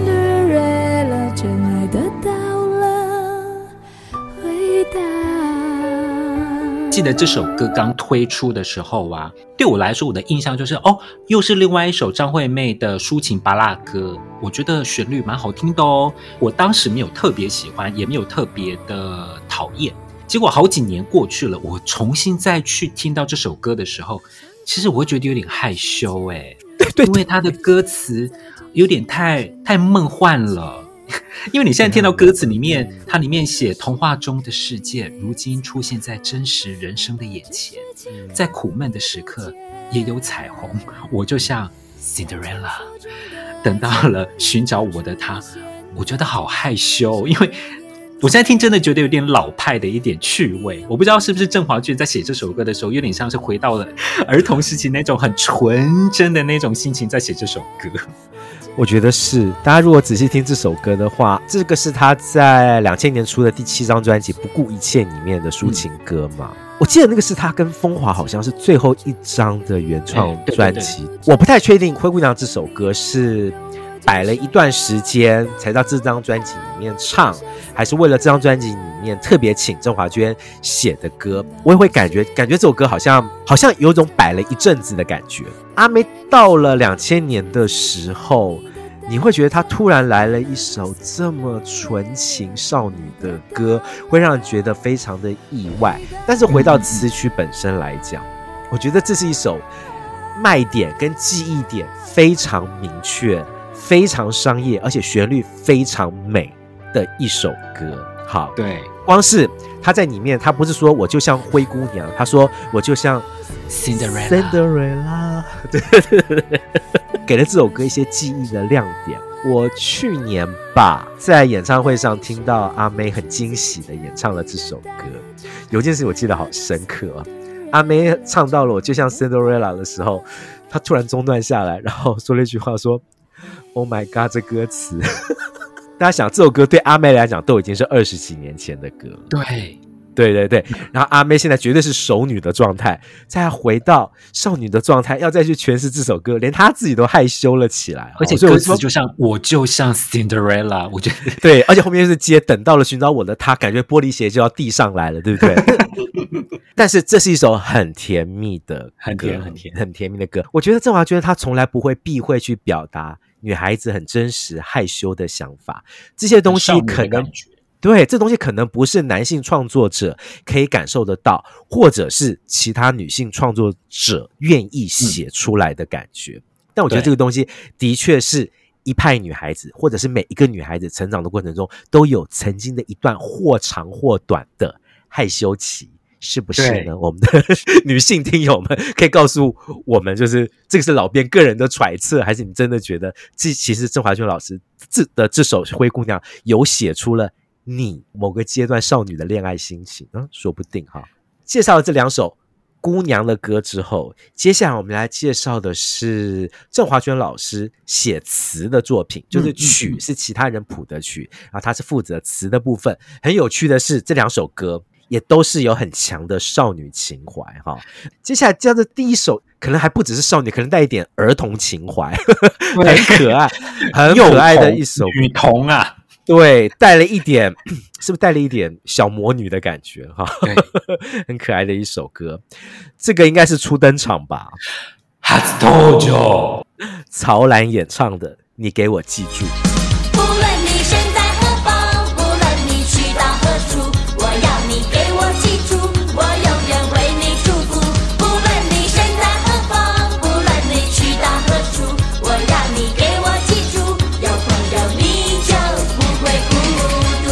Cinderella， 真爱得到了回答。 记得这首歌刚推出的时候啊，对我来说我的印象就是哦，又是另外一首张惠妹的抒情芭乐歌，我觉得旋律蛮好听的哦。我当时没有特别喜欢，也没有特别的讨厌。结果好几年过去了，我重新再去听到这首歌的时候，其实我会觉得有点害羞哎、欸，因为它的歌词有点太太梦幻了。因为你现在听到歌词里面，它里面写童话中的世界如今出现在真实人生的眼前，在苦闷的时刻也有彩虹，我就像 Cinderella， 等到了寻找我的他，我觉得好害羞，因为我现在听真的觉得有点老派的一点趣味，我不知道是不是郑华娟在写这首歌的时候有点像是回到了儿童时期那种很纯真的那种心情在写这首歌。 我觉得是，大家如果仔细听这首歌的话，这个是他在两千年出的第七张专辑《不顾一切》里面的抒情歌嘛、嗯、我记得那个是他跟风华好像是最后一张的原创专辑、欸、对对对，我不太确定灰姑娘这首歌是摆了一段时间才到这张专辑里面唱，还是为了这张专辑里面特别请郑华娟写的歌，我也会感觉感觉这首歌好像好像有种摆了一阵子的感觉。阿妹到了两千年的时候，你会觉得她突然来了一首这么纯情少女的歌，会让人觉得非常的意外。但是回到词曲本身来讲，我觉得这是一首卖点跟记忆点非常明确，非常商业，而且旋律非常美的一首歌。好， 对， 光是他在里面，他不是说我就像灰姑娘，他说我就像 Cinderella， Cinderella， 对对对对，给了这首歌一些记忆的亮点。我去年吧，在演唱会上听到阿妹很惊喜的演唱了这首歌，有件事我记得好深刻啊。阿妹唱到了我就像 Cinderella 的时候，她突然中断下来，然后说了一句话说 Oh my god， 这歌词大家想这首歌对阿妹来讲都已经是二十几年前的歌了。 对， 对对对，然后阿妹现在绝对是熟女的状态，再回到少女的状态，要再去诠释这首歌，连她自己都害羞了起来， 而且歌词就像我就像 Cinderella， 我觉得对，而且后面又是接等到了寻找我的他，感觉玻璃鞋就要递上来了，对不对？但是这是一首很甜蜜的歌， 很甜很甜很甜蜜的歌。我觉得郑华娟她从来不会避讳去表达女孩子很真实害羞的想法，这些东西可能对，这东西可能不是男性创作者可以感受得到，或者是其他女性创作者愿意写出来的感觉、嗯、但我觉得这个东西的确是一派女孩子，或者是每一个女孩子成长的过程中都有曾经的一段或长或短的害羞期，是不是呢？我们的女性听友们可以告诉我们，就是这个是老编个人的揣测，还是你真的觉得这其实郑华娟老师的这首灰姑娘有写出了你某个阶段少女的恋爱心情、嗯、说不定哈。介绍了这两首姑娘的歌之后，接下来我们来介绍的是郑华娟老师写词的作品，就是曲是其他人谱的曲，然后他是负责词的部分。很有趣的是，这两首歌也都是有很强的少女情怀哈。接下来叫做第一首，可能还不只是少女，可能带一点儿童情怀，很可爱，很可爱的一首女童啊。 对，带了一点，是不是带了一点小魔女的感觉哈？很可爱的一首歌，这个应该是初登场吧？ 初登場， 曹兰演唱的《你给我记住》。 不论你身在何方，不论你去到何处，我要你给我记住，我永远为你祝福。不论你身在何方，不论你去到何处，我要你给我记住，有朋友你就不会孤独。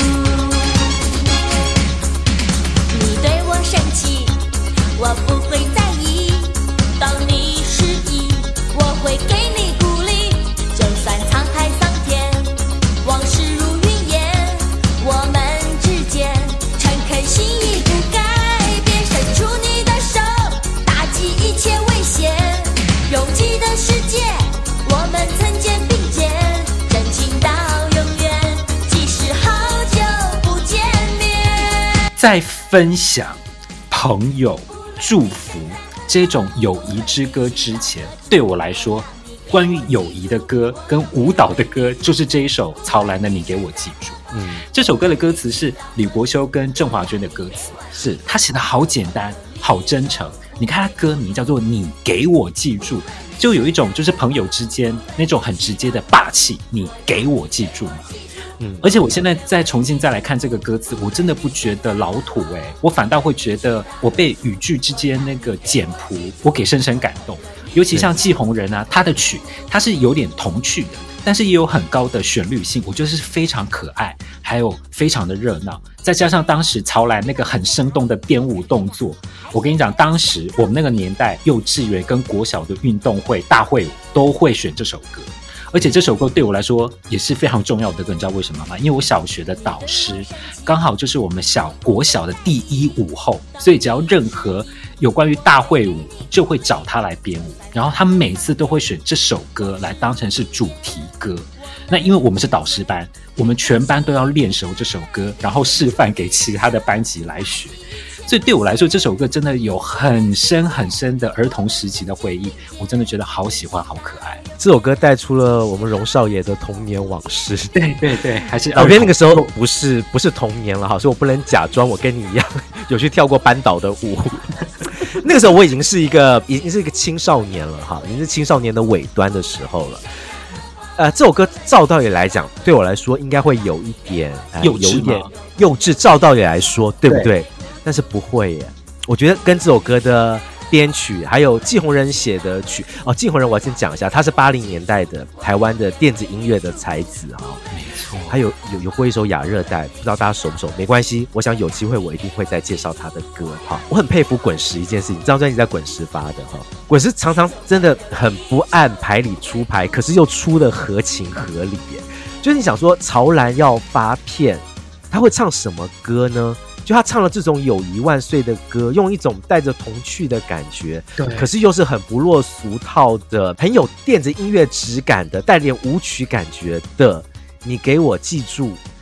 你对我生气，我不会在意，当你失意，我会给你鼓励。就算沧海桑田，往事如云烟，我们之间诚恳心意不改变，伸出你的手，打击一切危险。拥挤的世界，我们曾肩并肩，真情到永远，即使好久不见面。 在分享朋友祝福这种友谊之歌之前，对我来说关于友谊的歌跟舞蹈的歌就是这一首曹兰的《你给我记住》。嗯，这首歌的歌词是吕国修跟郑华娟的歌词，是他写的好简单好真诚。你看他歌名叫做《你给我记住》，就有一种就是朋友之间那种很直接的霸气，你给我记住嘛。嗯，而且我现在再重新再来看这个歌词，我真的不觉得老土欸，我反倒会觉得我被语句之间那个简朴我给深深感动。尤其像季红人啊，他的曲他是有点童趣的，但是也有很高的旋律性，我觉得是非常可爱，还有非常的热闹。再加上当时曹兰那个很生动的编舞动作，我跟你讲，当时我们那个年代幼稚园跟国小的运动会大会舞都会选这首歌。而且这首歌对我来说也是非常重要的歌，你知道为什么吗？因为我小学的导师刚好就是我们小国小的第一舞后，所以只要任何有关于大会舞就会找他来编舞，然后他每次都会选这首歌来当成是主题歌。那因为我们是导师班，我们全班都要练熟这首歌，然后示范给其他的班级来学。所以对我来说，这首歌真的有很深很深的儿童时期的回忆，我真的觉得好喜欢好可爱。 这首歌带出了我们荣少爷的童年往事。 对对对，还是老编那个时候不是不是童年了哈，所以我不能假装我跟你一样有去跳过班导的舞。那个时候我已经是一个已经是一个青少年了哈，已经是青少年的尾端的时候了。呃，这首歌照道理来讲，对我来说应该会有一点、呃、 幼稚， 有一点幼稚。照道理来说，对不对？对，但是不会耶。我觉得跟这首歌的编曲，还有季红人写的曲哦，季红人我要先讲一下，他是八零年代的台湾的电子音乐的才子哈。没错，还有有有过一首《亚热带》，不知道大家熟不熟？没关系，我想有机会我一定会再介绍他的歌哈。我很佩服滚石一件事情，这张专辑在滚石发的哈。滚石常常真的很不按牌理出牌，可是又出的合情合理耶。就是你想说曹兰要发片，他会唱什么歌呢？就他唱了这种友谊万岁的歌，用一种带着童趣的感觉，对，可是又是很不落俗套的，很有电子音乐质感的，带点舞曲感觉的。你给我记住，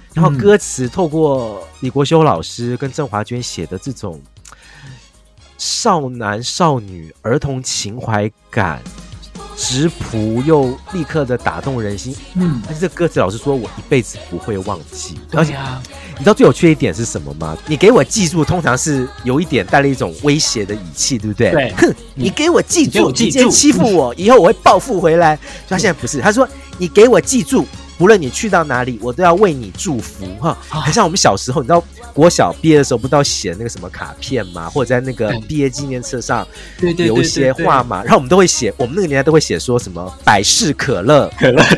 然后歌词透过李国修老师跟郑华娟写的这种少男少女儿童情怀感，直朴又立刻的打动人心。嗯，而且这歌词老师说我一辈子不会忘记。 对啊， 你知道最有趣的一点是什么吗？你给我记住通常是有一点带了一种威胁的语气，对不对？ 对， 哼，你给我记住， 你今天欺负我，以后我会报复回来。他现在不是，他说你给我记住，不论你去到哪里，我都要为你祝福哈。很像我们小时候，你知道国小毕业的时候，不都要写那个什么卡片嘛，或者在那个毕业纪念册上留一些话嘛，然后我们都会写，我们那个年代都会写说什么百事可乐， 可乐，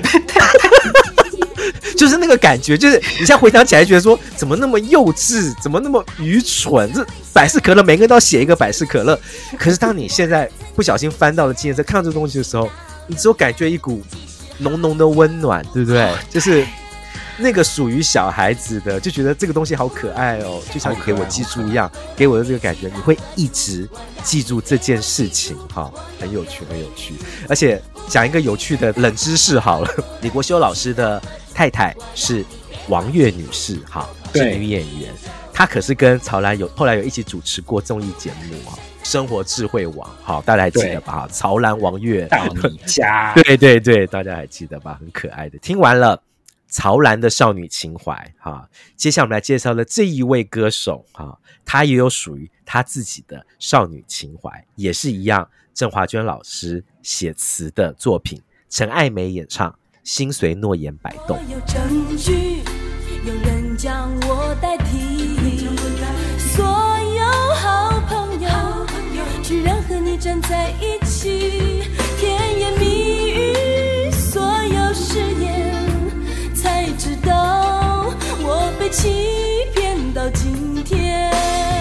就是那个感觉，就是你现在回想起来，觉得说怎么那么幼稚，怎么那么愚蠢？这百事可乐，每个人都要写一个百事可乐。可是当你现在不小心翻到了纪念册，看到这个东西的时候，你只有感觉一股浓浓的温暖，对不对？就是那个属于小孩子的，就觉得这个东西好可爱哦，就像你给我记住一样，给我的这个感觉，你会一直记住这件事情，哈，很有趣，很有趣。而且讲一个有趣的冷知识好了，李国修老师的太太是王月女士，哈，是女演员，她可是跟曹兰有后来有一起主持过综艺节目哈。生活智慧网，好，大家还记得吧？曹兰、王月到你家， 对对对，大家还记得吧？很可爱的。听完了曹兰的少女情怀，哈，接下来我们来介绍的这一位歌手，哈，她也有属于她自己的少女情怀，也是一样。郑华娟老师写词的作品，陈爱梅演唱《心随诺言摆动》。 有证据，有人将我代替，所有好朋友。居然和你站在一起，甜言蜜语，所有誓言，才知道我被欺骗到今天。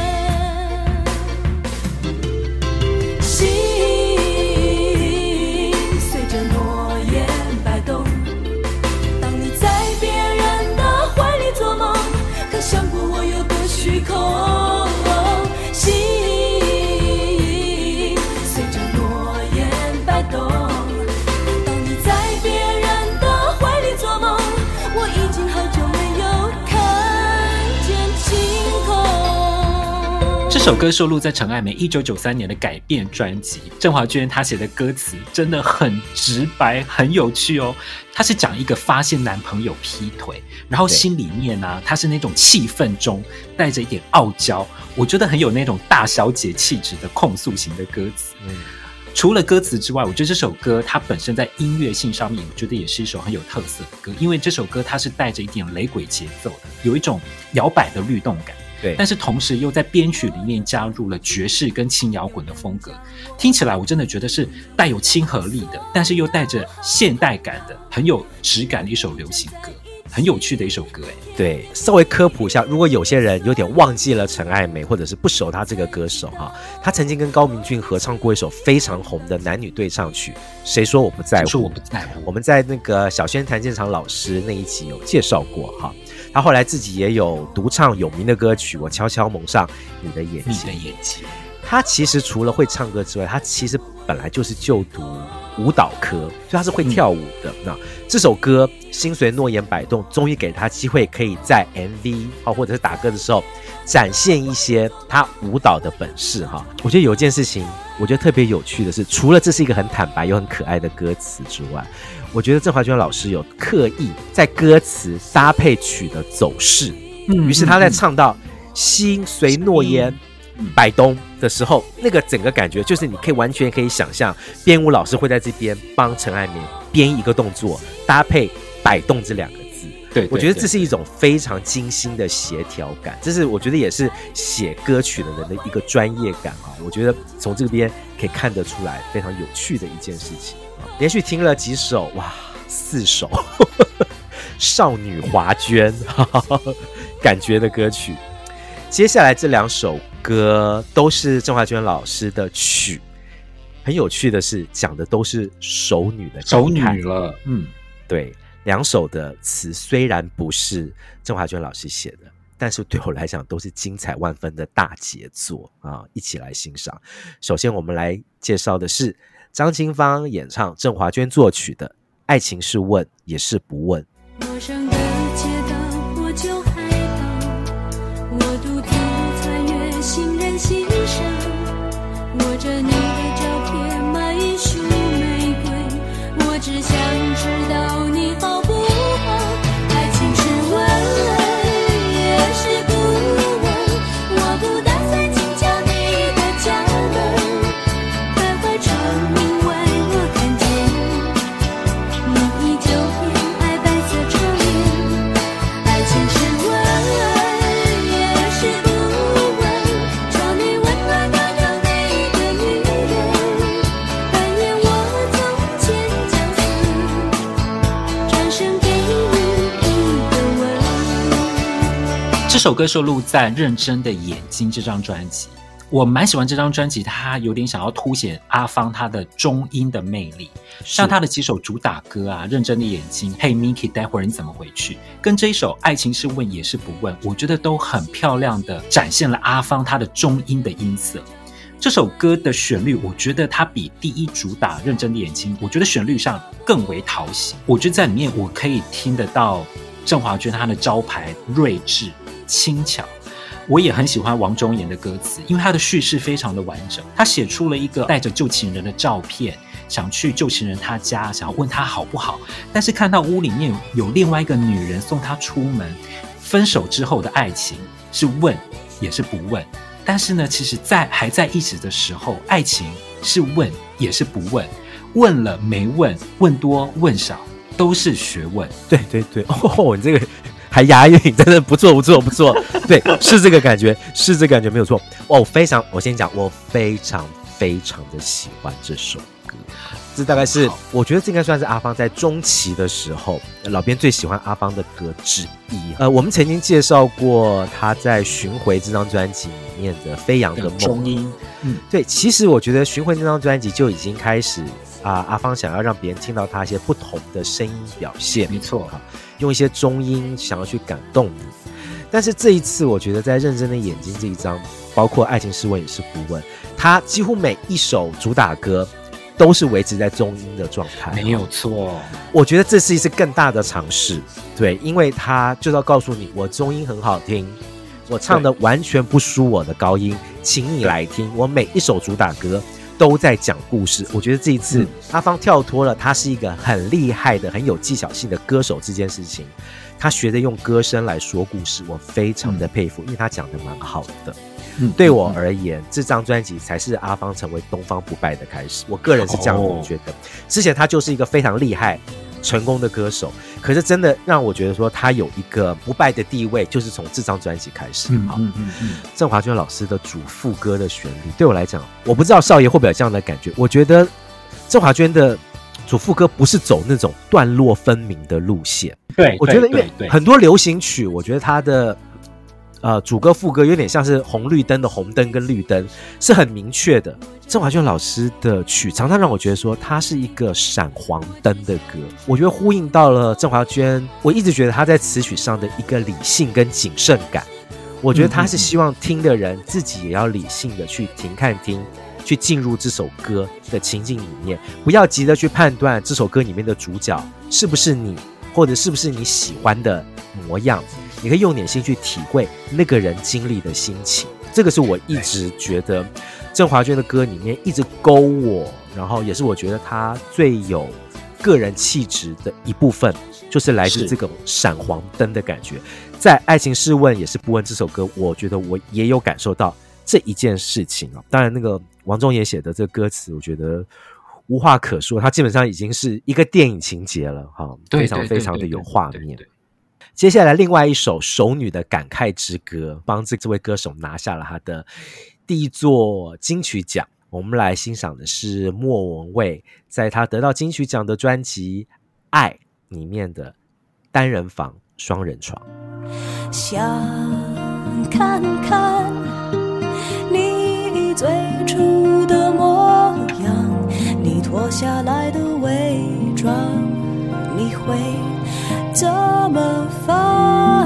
心随着诺言摆动，当你在别人的怀里做梦，可想过我有多虚空？心这首歌收录在陈爱梅一九九三年的改编专辑。郑华娟她写的歌词真的很直白，很有趣哦。她是讲一个发现男朋友劈腿，然后心里面啊，她是那种气愤中带着一点傲娇，我觉得很有那种大小姐气质的控诉型的歌词。嗯，除了歌词之外，我觉得这首歌它本身在音乐性上面，我觉得也是一首很有特色的歌，因为这首歌它是带着一点雷鬼节奏的，有一种摇摆的律动感。 对， 但是同时又在编曲里面加入了爵士跟轻摇滚的风格，听起来我真的觉得是带有亲和力的，但是又带着现代感的，很有质感的一首流行歌，很有趣的一首歌。哎， 对，稍微科普一下，如果有些人有点忘记了陈爱梅，或者是不熟她这个歌手哈，她曾经跟高明俊合唱过一首非常红的男女对唱曲《谁说我不在乎》。 说我不在乎， 我们在那个小轩谭健常老师那一集有介绍过哈。他后来自己也有独唱有名的歌曲《我悄悄蒙上你的眼睛》。 你的眼睛。 他其实除了会唱歌之外，他其实本来就是就读舞蹈科，所以他是会跳舞的。嗯、那这首歌《心随诺言摆动》终于给他机会，可以在 M V 或者是打歌的时候展现一些他舞蹈的本事哈。我觉得有一件事情，我觉得特别有趣的是，除了这是一个很坦白又很可爱的歌词之外，我觉得郑华娟老师有刻意在歌词搭配曲的走势，嗯，于是他在唱到心随诺言摆动的时候，那个整个感觉就是你可以完全可以想象编舞老师会在这边帮陈爱梅编一个动作，搭配摆动这两个字。 对， 我觉得这是一种非常精心的协调感，这是我觉得也是写歌曲的人的一个专业感啊。我觉得从这边可以看得出来非常有趣的一件事情。连续听了几首，哇，四首少女华娟感觉的歌曲。接下来这两首歌都是郑华娟老师的曲，很有趣的是讲的都是熟女的熟女了。嗯， 对，两首的词虽然不是郑华娟老师写的，但是对我来讲都是精彩万分的大杰作啊！一起来欣赏。首先我们来介绍的是张清芳演唱，郑华娟作曲的《爱情是问也是不问》。 陌生的街道，我就欣赏，握着你的照片买一束玫瑰，我只想知道你好不好。爱情是问也是不问，我不打算请教你的家门，徘徊成名外我看见你依旧偏爱白色窗帘。爱情是问也是不问，求你温暖暖柔的一个女人，但愿我从前将死转身给你一个吻。 这首歌收录在《认真的眼睛》这张专辑，我蛮喜欢这张专辑，它有点想要凸显阿芳她的中音的魅力，像她的几首主打歌啊，《认真的眼睛》、Hey Mickey 待会儿你怎么回去，跟这一首爱情是问也是不问，我觉得都很漂亮的展现了阿芳她的中音的音色。这首歌的旋律，我觉得它比第一主打《认真的眼睛》，我觉得旋律上更为讨喜。我觉得在里面我可以听得到郑华娟她的招牌睿智轻巧。我也很喜欢王中言的歌词，因为他的叙事非常的完整。他写出了一个带着旧情人的照片，想去旧情人他家，想要问他好不好，但是看到屋里面有另外一个女人送他出门，分手之后的爱情是问也是不问。但是呢，其实在还在一起的时候，爱情是问也是不问，问了没问，问多问少都是学问。 对对对，哦，你这个还押韵，真的不错不错不错。对，是这个感觉，是这个感觉没有错。哦，非常，我先讲，我非常非常的喜欢这首歌。这大概是我觉得这应该算是阿芳在中期的时候，老编最喜欢阿芳的歌之一。呃，我们曾经介绍过他在《巡回》这张专辑里面的《飞扬的梦》 中音。 嗯，对，其实我觉得《巡回》这张专辑就已经开始啊，阿芳想要让别人听到他一些不同的声音表现， 没错， 用一些中音想要去感动你。但是这一次，我觉得在《认真的眼睛》这一张，包括《爱情是问也是不问》，他几乎每一首主打歌都是维持在中音的状态， 没有错。 我觉得这是一次更大的尝试，对，因为他就是要告诉你，我中音很好听，我唱的完全不输我的高音，请你来听。我每一首主打歌都在讲故事。我觉得这一次、嗯、阿芳跳脱了他是一个很厉害的、很有技巧性的歌手这件事情，他学着用歌声来说故事，我非常的佩服，嗯、因为他讲的蛮好的。嗯，对我而言，嗯、这张专辑才是阿芳成为东方不败的开始。我个人是这样觉得。哦、之前他就是一个非常厉害、成功的歌手，可是真的让我觉得说他有一个不败的地位，就是从这张专辑开始。嗯嗯嗯嗯。郑华娟老师的主副歌的旋律，对我来讲，我不知道少爷会不会有这样的感觉。我觉得郑华娟的主副歌不是走那种段落分明的路线。 对， 我觉得因为很多流行曲，我觉得它的呃主歌副歌有点像是红绿灯的红灯跟绿灯，是很明确的。郑华娟老师的曲常常让我觉得说它是一个闪黄灯的歌，我觉得呼应到了郑华娟，我一直觉得她在词曲上的一个理性跟谨慎感。我觉得她是希望听的人自己也要理性的去听看听，去进入这首歌的情境里面，不要急着去判断这首歌里面的主角是不是你，或者是不是你喜欢的模样，你可以用点心去体会那个人经历的心情。这个是我一直觉得郑华娟的歌里面一直勾我，然后也是我觉得她最有个人气质的一部分，就是来自这个闪黄灯的感觉。在《爱情是问也是不问》这首歌，我觉得我也有感受到这一件事情。当然那个王中言写的这个歌词，我觉得无话可说，它基本上已经是一个电影情节了，非常非常的有画面。接下来另外一首熟女的感慨之歌，帮这位歌手拿下了他的第一座金曲奖。我们来欣赏的是莫文蔚在他得到金曲奖的专辑《爱》里面的单人房双人床。 想看看你最初的模样，你脱下来的伪装，你会怎么放？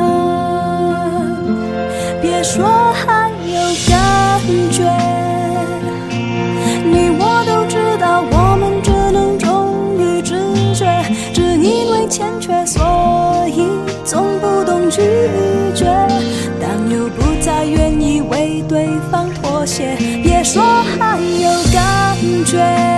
别说还有感觉，你我都知道，我们只能忠于直觉，只因为欠缺，所以总不懂拒绝，但又不再愿意为对方妥协。 些，别说还有感觉。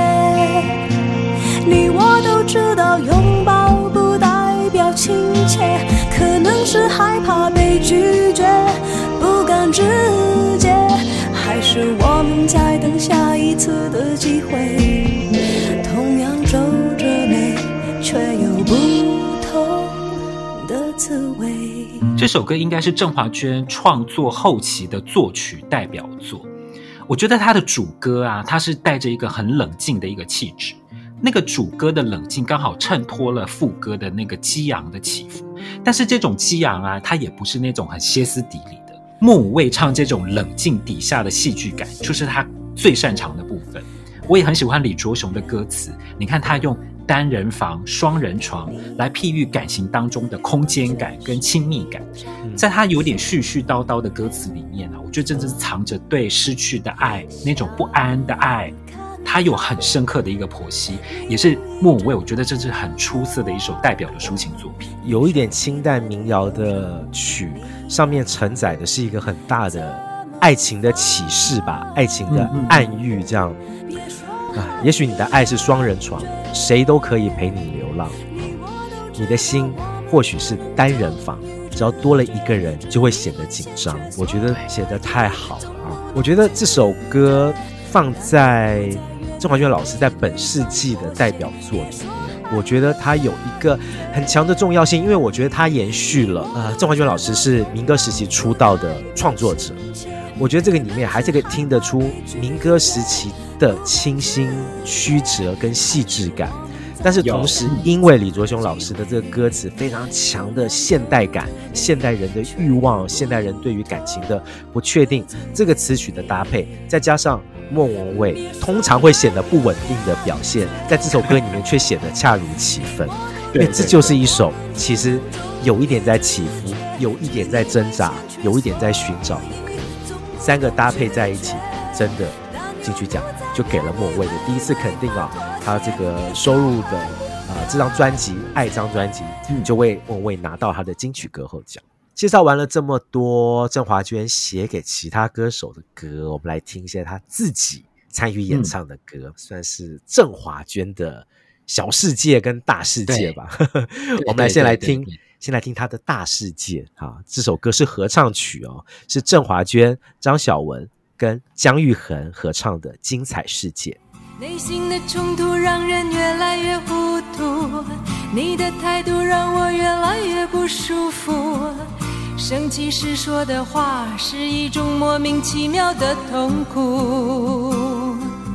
你我都知道拥抱不代表亲切，可能是害怕被拒绝，不敢直接，还是我们在等下一次的机会，同样皱着眉，却有不同的滋味。 这首歌应该是郑华娟创作后期的作曲代表作。我觉得她的主歌啊，它是带着一个很冷静的一个气质，那个主歌的冷静刚好衬托了副歌的那个激昂的起伏，但是这种激昂啊，它也不是那种很歇斯底里的。莫文蔚唱这种冷静底下的戏剧感，就是他最擅长的部分。我也很喜欢李卓雄的歌词，你看他用单人房、双人床来譬喻感情当中的空间感跟亲密感，在他有点絮絮叨叨的歌词里面啊，我觉得真的是藏着对失去的爱那种不安的爱，他有很深刻的一个剖析，也是莫文蔚我觉得这是很出色的一首代表的抒情作品。 有一点清淡民谣的曲，上面承载的是一个很大的爱情的启示吧，爱情的暗喻这样。啊，也许你的爱是双人床，谁都可以陪你流浪，你的心或许是单人房，只要多了一个人就会显得紧张。我觉得写得太好了啊！我觉得这首歌放在郑华娟老师在本世纪的代表作里面，我觉得它有一个很强的重要性，因为我觉得它延续了呃，郑华娟老师是民歌时期出道的创作者，我觉得这个里面还是可以听得出民歌时期的清新曲折跟细致感，但是同时因为李卓雄老师的这个歌词非常强的现代感，现代人的欲望，现代人对于感情的不确定，这个词曲的搭配，再加上莫文蔚通常会显得不稳定的表现，在这首歌里面却显得恰如其分。因为这就是一首其实有一点在起伏，有一点在挣扎，有一点在寻找的歌，三个搭配在一起，真的金曲奖就给了莫文蔚的第一次肯定啊！他这个收入的啊、呃、这张专辑《爱》这张专辑，就为莫文蔚拿到他的金曲歌后奖。介绍完了这么多郑华娟写给其他歌手的歌，我们来听一些他自己参与演唱的歌，嗯、算是郑华娟的小世界跟大世界吧。我们来先来听，先来听他的大世界啊！这首歌是合唱曲哦，是郑华娟、张小文跟姜育恒合唱的《精彩世界》。 内心的冲突让人越来越糊涂，你的态度让我越来越不舒服。生气时说的话是一种莫名其妙的痛苦，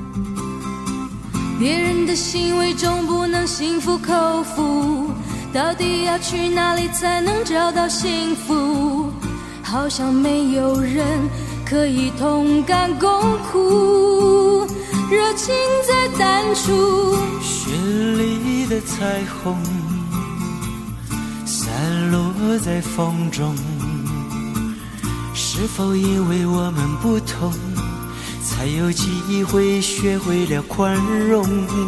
别人的行为总不能心服口服，到底要去哪里才能找到幸福？好像没有人可以同甘共苦，热情在淡处， 绚丽的彩虹散落在风中，是否因为我们不同，才有机会学会了宽容？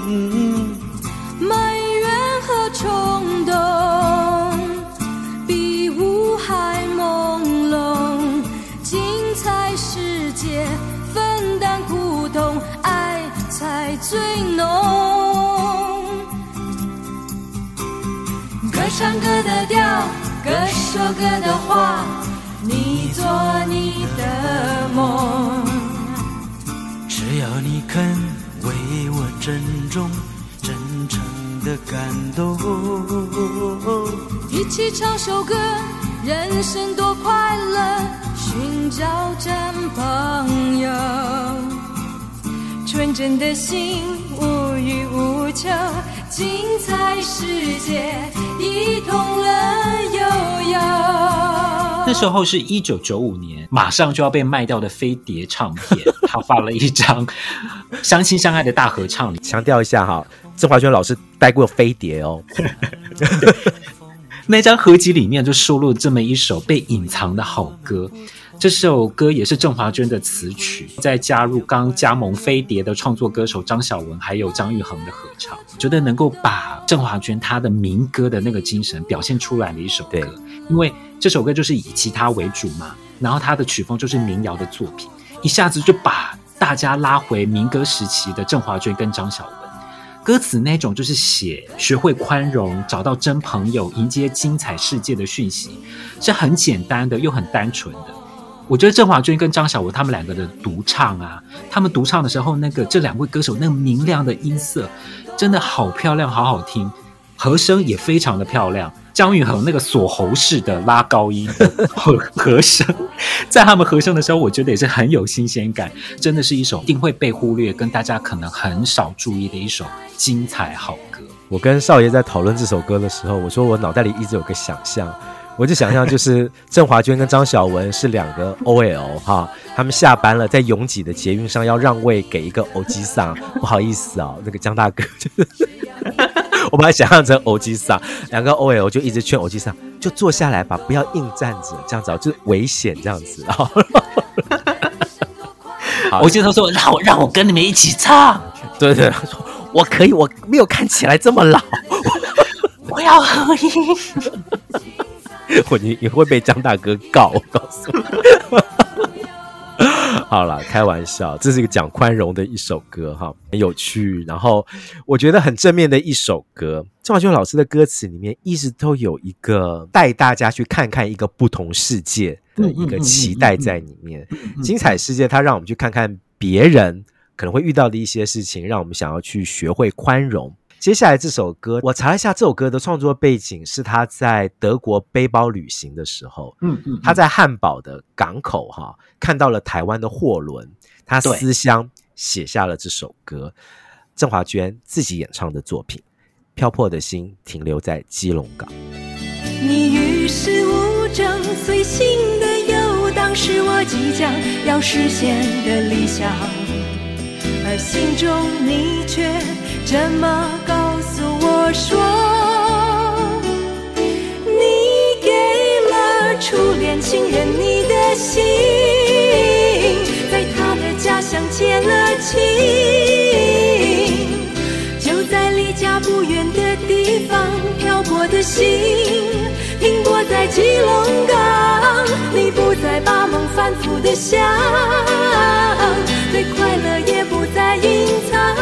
埋怨和冲动比雾还朦胧，精彩世界分担苦痛，爱才最浓。歌唱歌的调，歌说歌的话，你做你的梦， 只要你肯为我珍重，真诚的感动。 一起唱首歌，人生多快乐，寻找真朋友，纯真的心无欲无求，精彩世界一同乐悠悠。 那时候是一九九五年，马上就要被卖掉的飞碟唱片，他发了一张相亲相爱的大合唱。 强调一下哈，郑华娟老师待过飞碟哦。 那张合集里面就收录这么一首被隐藏的好歌，这首歌也是郑华娟的词曲，再加入刚加盟飞碟的创作歌手张小文还有张育恒的合唱，觉得能够把郑华娟她的民歌的那个精神表现出来的一首歌。因为这首歌就是以吉他为主嘛，然后它的曲风就是民谣的作品， 一下子就把大家拉回民歌时期的郑华娟跟张小文。歌词那种就是写学会宽容，找到真朋友，迎接精彩世界的讯息，是很简单的又很单纯的。我觉得郑华娟跟张小文他们两个的独唱啊，他们独唱的时候，那个这两位歌手那个明亮的音色真的好漂亮，好好听，和声也非常的漂亮。姜育恒那个锁喉式的拉高音的和和声，在他们和声的时候，我觉得也是很有新鲜感，真的是一首一定会被忽略，跟大家可能很少注意的一首精彩好歌。 我跟少爷在讨论这首歌的时候，我说我脑袋里一直有个想象，我就想象就是郑华娟跟张小文是两个 O L 哈，他们下班了，在拥挤的捷运上要让位给一个欧吉桑，不好意思哦，那个江大哥就是我把它想象成欧吉桑，两个 O L 就一直劝欧吉桑就坐下来吧，不要硬站着，这样子就是危险这样子。然后欧吉桑说让我让我跟你们一起唱， 对对，他说我可以，我没有看起来这么老， 我要合音。 我你你会被张大哥告，我告诉你。好啦，开玩笑，这是一个讲宽容的一首歌哈，很有趣，然后我觉得很正面的一首歌。郑华娟老师的歌词里面一直都有一个带大家去看看一个不同世界的一个期待在里面。精彩世界，它让我们去看看别人可能会遇到的一些事情，让我们想要去学会宽容。接下来这首歌，我查了一下，这首歌的创作背景是他在德国背包旅行的时候，嗯嗯，他在汉堡的港口哈看到了台湾的货轮，他思乡写下了这首歌。郑华娟自己演唱的作品《漂泊的心停留在基隆港》。 你于事无争，随性的游荡，是我即将要实现的理想，而心中你却这么告诉我说，你给了初恋情人你的心，在他的家乡结了亲，就在离家不远的地方，漂泊的心停泊在基隆港，你不再把梦反复的想，对快乐也不再隐藏，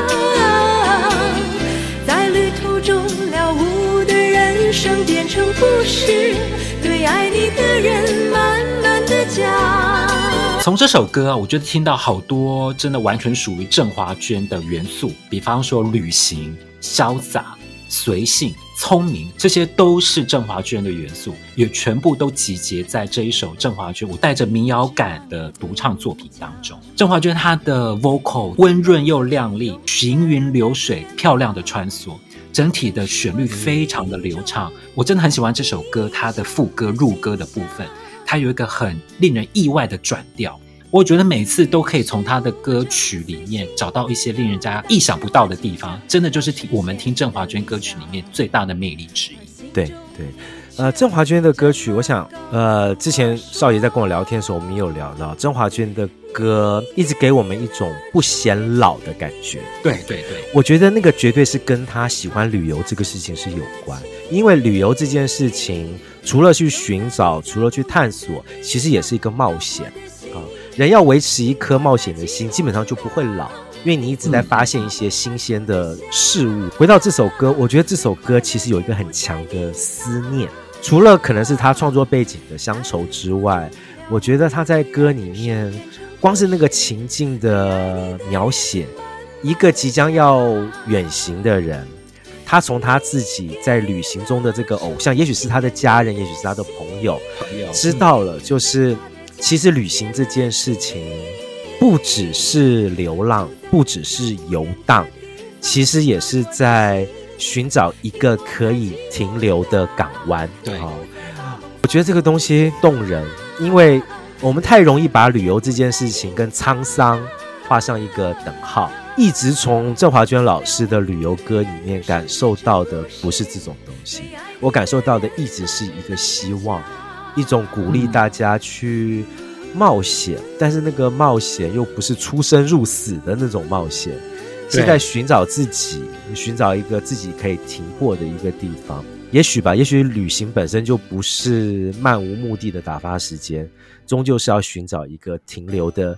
在旅途中了无的人生变成故事，对爱你的人慢慢的讲。 从这首歌啊，我觉得听到好多真的完全属于郑华娟的元素，比方说旅行、潇洒、随性、聪明，这些都是郑华娟的元素，也全部都集结在这一首郑华娟我带着民谣感的独唱作品当中。郑华娟她的 vocal 温润又亮丽，行云流水，漂亮的穿梭，整体的旋律非常的流畅。我真的很喜欢这首歌，它的副歌入歌的部分，它有一个很令人意外的转调，我觉得每次都可以从他的歌曲里面找到一些令人家意想不到的地方，真的就是听我们听郑华娟歌曲里面最大的魅力之一。 对对，呃，郑华娟的歌曲，我想，呃，之前少爷在跟我聊天的时候，我们也有聊到，郑华娟的歌一直给我们一种不显老的感觉。 对对对， 我觉得那个绝对是跟他喜欢旅游这个事情是有关，因为旅游这件事情，除了去寻找，除了去探索，其实也是一个冒险啊。人要维持一颗冒险的心，基本上就不会老，因为你一直在发现一些新鲜的事物。回到这首歌，我觉得这首歌其实有一个很强的思念，除了可能是他创作背景的乡愁之外，我觉得他在歌里面光是那个情境的描写，一个即将要远行的人，他从他自己在旅行中的这个偶像，也许是他的家人，也许是他的朋友，知道了就是其实旅行这件事情不只是流浪，不只是游荡，其实也是在寻找一个可以停留的港湾。 对、哦， 我觉得这个东西动人，因为我们太容易把旅游这件事情跟沧桑画上一个等号，一直从郑华娟老师的旅游歌里面感受到的不是这种东西，我感受到的一直是一个希望，一种鼓励大家去冒险，但是那个冒险又不是出生入死的那种冒险，是在寻找自己，寻找一个自己可以停泊的一个地方。也许吧，也许旅行本身就不是漫无目的的打发时间，终究是要寻找一个停留的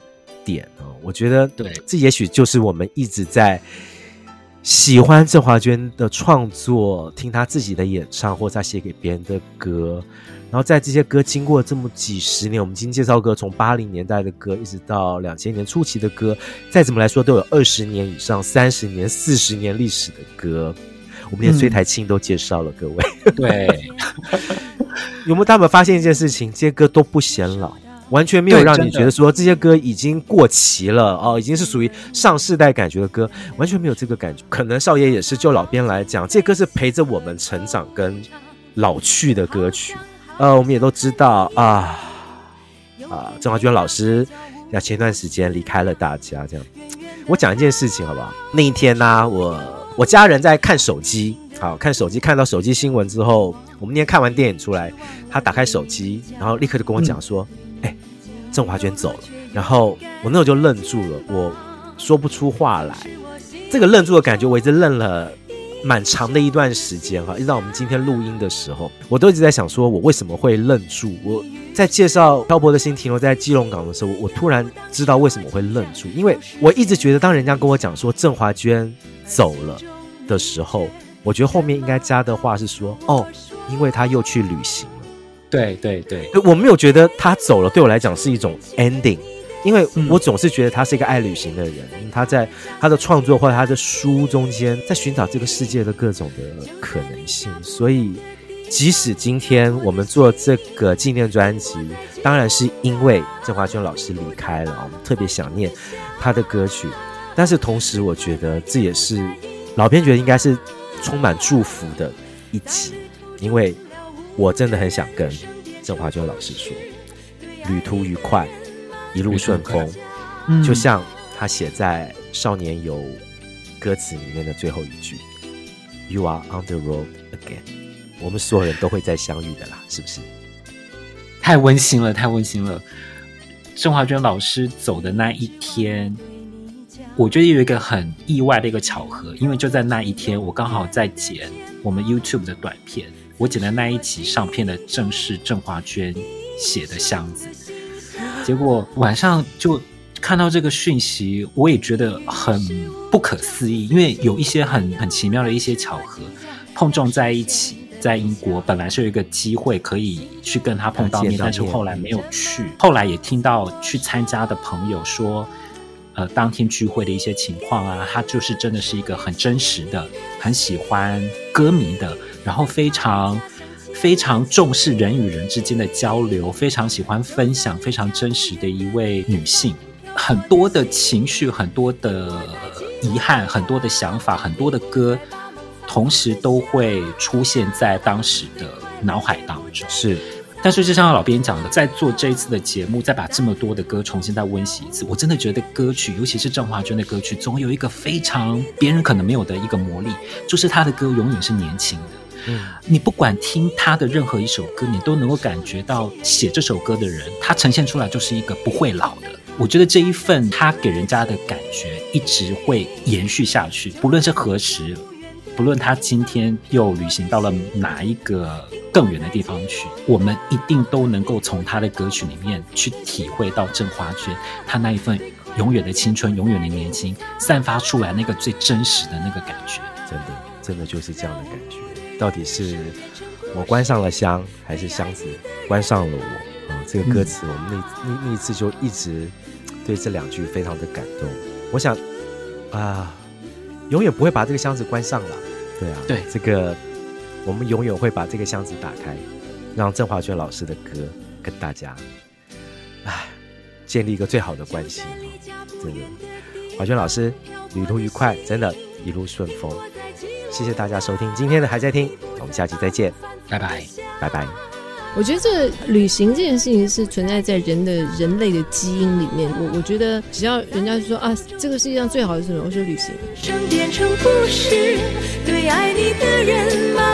点哦，我觉得对， 这也许就是我们一直在喜欢郑华娟的创作，听她自己的演唱或者她写给别人的歌，然后在这些歌经过这么几十年，我们今天介绍歌从八零年代的歌一直到两千年初期的歌，再怎么来说都有二十年以上、三十年、四十年历史的歌，我们连崔台青都介绍了，各位。 对， 有没有大家发现一件事情？这些歌都不显老，完全没有让你觉得说这些歌已经过期了哦，已经是属于上世代感觉的歌，完全没有这个感觉。可能少爷也是，就老编来讲，这些歌是陪着我们成长跟老去的歌曲。呃，我们也都知道啊啊，郑华娟老师要前段时间离开了大家。这样，我讲一件事情好不好？那一天呢、啊，我我家人在看手机。好，看手机，看到手机新闻之后，我们那天看完电影出来，他打开手机，然后立刻就跟我讲说：“哎、嗯，郑华娟走了。”然后我那时候就愣住了，我说不出话来。这个愣住的感觉，我一直愣了蛮长的一段时间哈，一直到我们今天录音的时候，我都一直在想说，我为什么会愣住？我在介绍《漂泊的心》停留在基隆港的时候，我突然知道为什么我会愣住，因为我一直觉得，当人家跟我讲说郑华娟走了的时候，我觉得后面应该加的话是说，哦，因为他又去旅行了。 对对对， 我没有觉得他走了对我来讲是一种 ending， 因为我总是觉得他是一个爱旅行的人，嗯、他在他的创作或者他的书中间，在寻找这个世界的各种的可能性。所以，即使今天我们做这个纪念专辑，当然是因为郑华娟老师离开了，我们特别想念他的歌曲，但是同时，我觉得这也是老编觉得应该是充满祝福的一集，因为我真的很想跟郑华娟老师说，旅途愉快，一路顺风，嗯、就像他写在《少年游》歌词里面的最后一句 ：“You are on the road again。”我们所有人都会再相遇的啦，是不是？ 太温馨了，太温馨了。郑华娟老师走的那一天，我觉得有一个很意外的一个巧合，因为就在那一天，我刚好在剪我们 YouTube 的短片，我剪的那一集上片的正是郑华娟写的箱子，结果晚上就看到这个讯息，我也觉得很不可思议，因为有一些很很奇妙的一些巧合碰撞在一起。在英国本来是有一个机会可以去跟他碰到面，但是后来没有去。后来也听到去参加的朋友说，呃，当天聚会的一些情况啊，他就是真的是一个很真实的、很喜欢歌迷的，然后非常非常重视人与人之间的交流，非常喜欢分享，非常真实的一位女性。很多的情绪，很多的遗憾，很多的想法，很多的歌。同时都会出现在当时的脑海当中， 是。 但是就像老编讲的，在做这一次的节目，再把这么多的歌重新再温习一次，我真的觉得歌曲，尤其是郑华娟的歌曲，总有一个非常别人可能没有的一个魔力，就是她的歌永远是年轻的。嗯，你不管听她的任何一首歌，你都能够感觉到写这首歌的人，他呈现出来就是一个不会老的。我觉得这一份他给人家的感觉一直会延续下去，不论是何时。不论他今天又旅行到了哪一个更远的地方去，我们一定都能够从他的歌曲里面去体会到郑华娟他那一份永远的青春、永远的年轻，散发出来那个最真实的那个感觉。 真的，真的就是这样的感觉。到底是我关上了香，还是箱子关上了我？啊、这个歌词，我们那那那一次就一直对这两句非常的感动。我想啊。永远不会把这个箱子关上了，对啊， 对，这个我们永远会把这个箱子打开，让郑华娟老师的歌跟大家，唉，建立一个最好的关系。真的，华娟老师旅途愉快，真的一路顺风。谢谢大家收听今天的还在听，我们下期再见， 拜拜， 拜拜。 我觉得这旅行这件事情是存在在人的人类的基因里面。我我觉得只要人家说啊，这个世界上最好的是什么？我说旅行。 生变成故事，对爱你的人吗？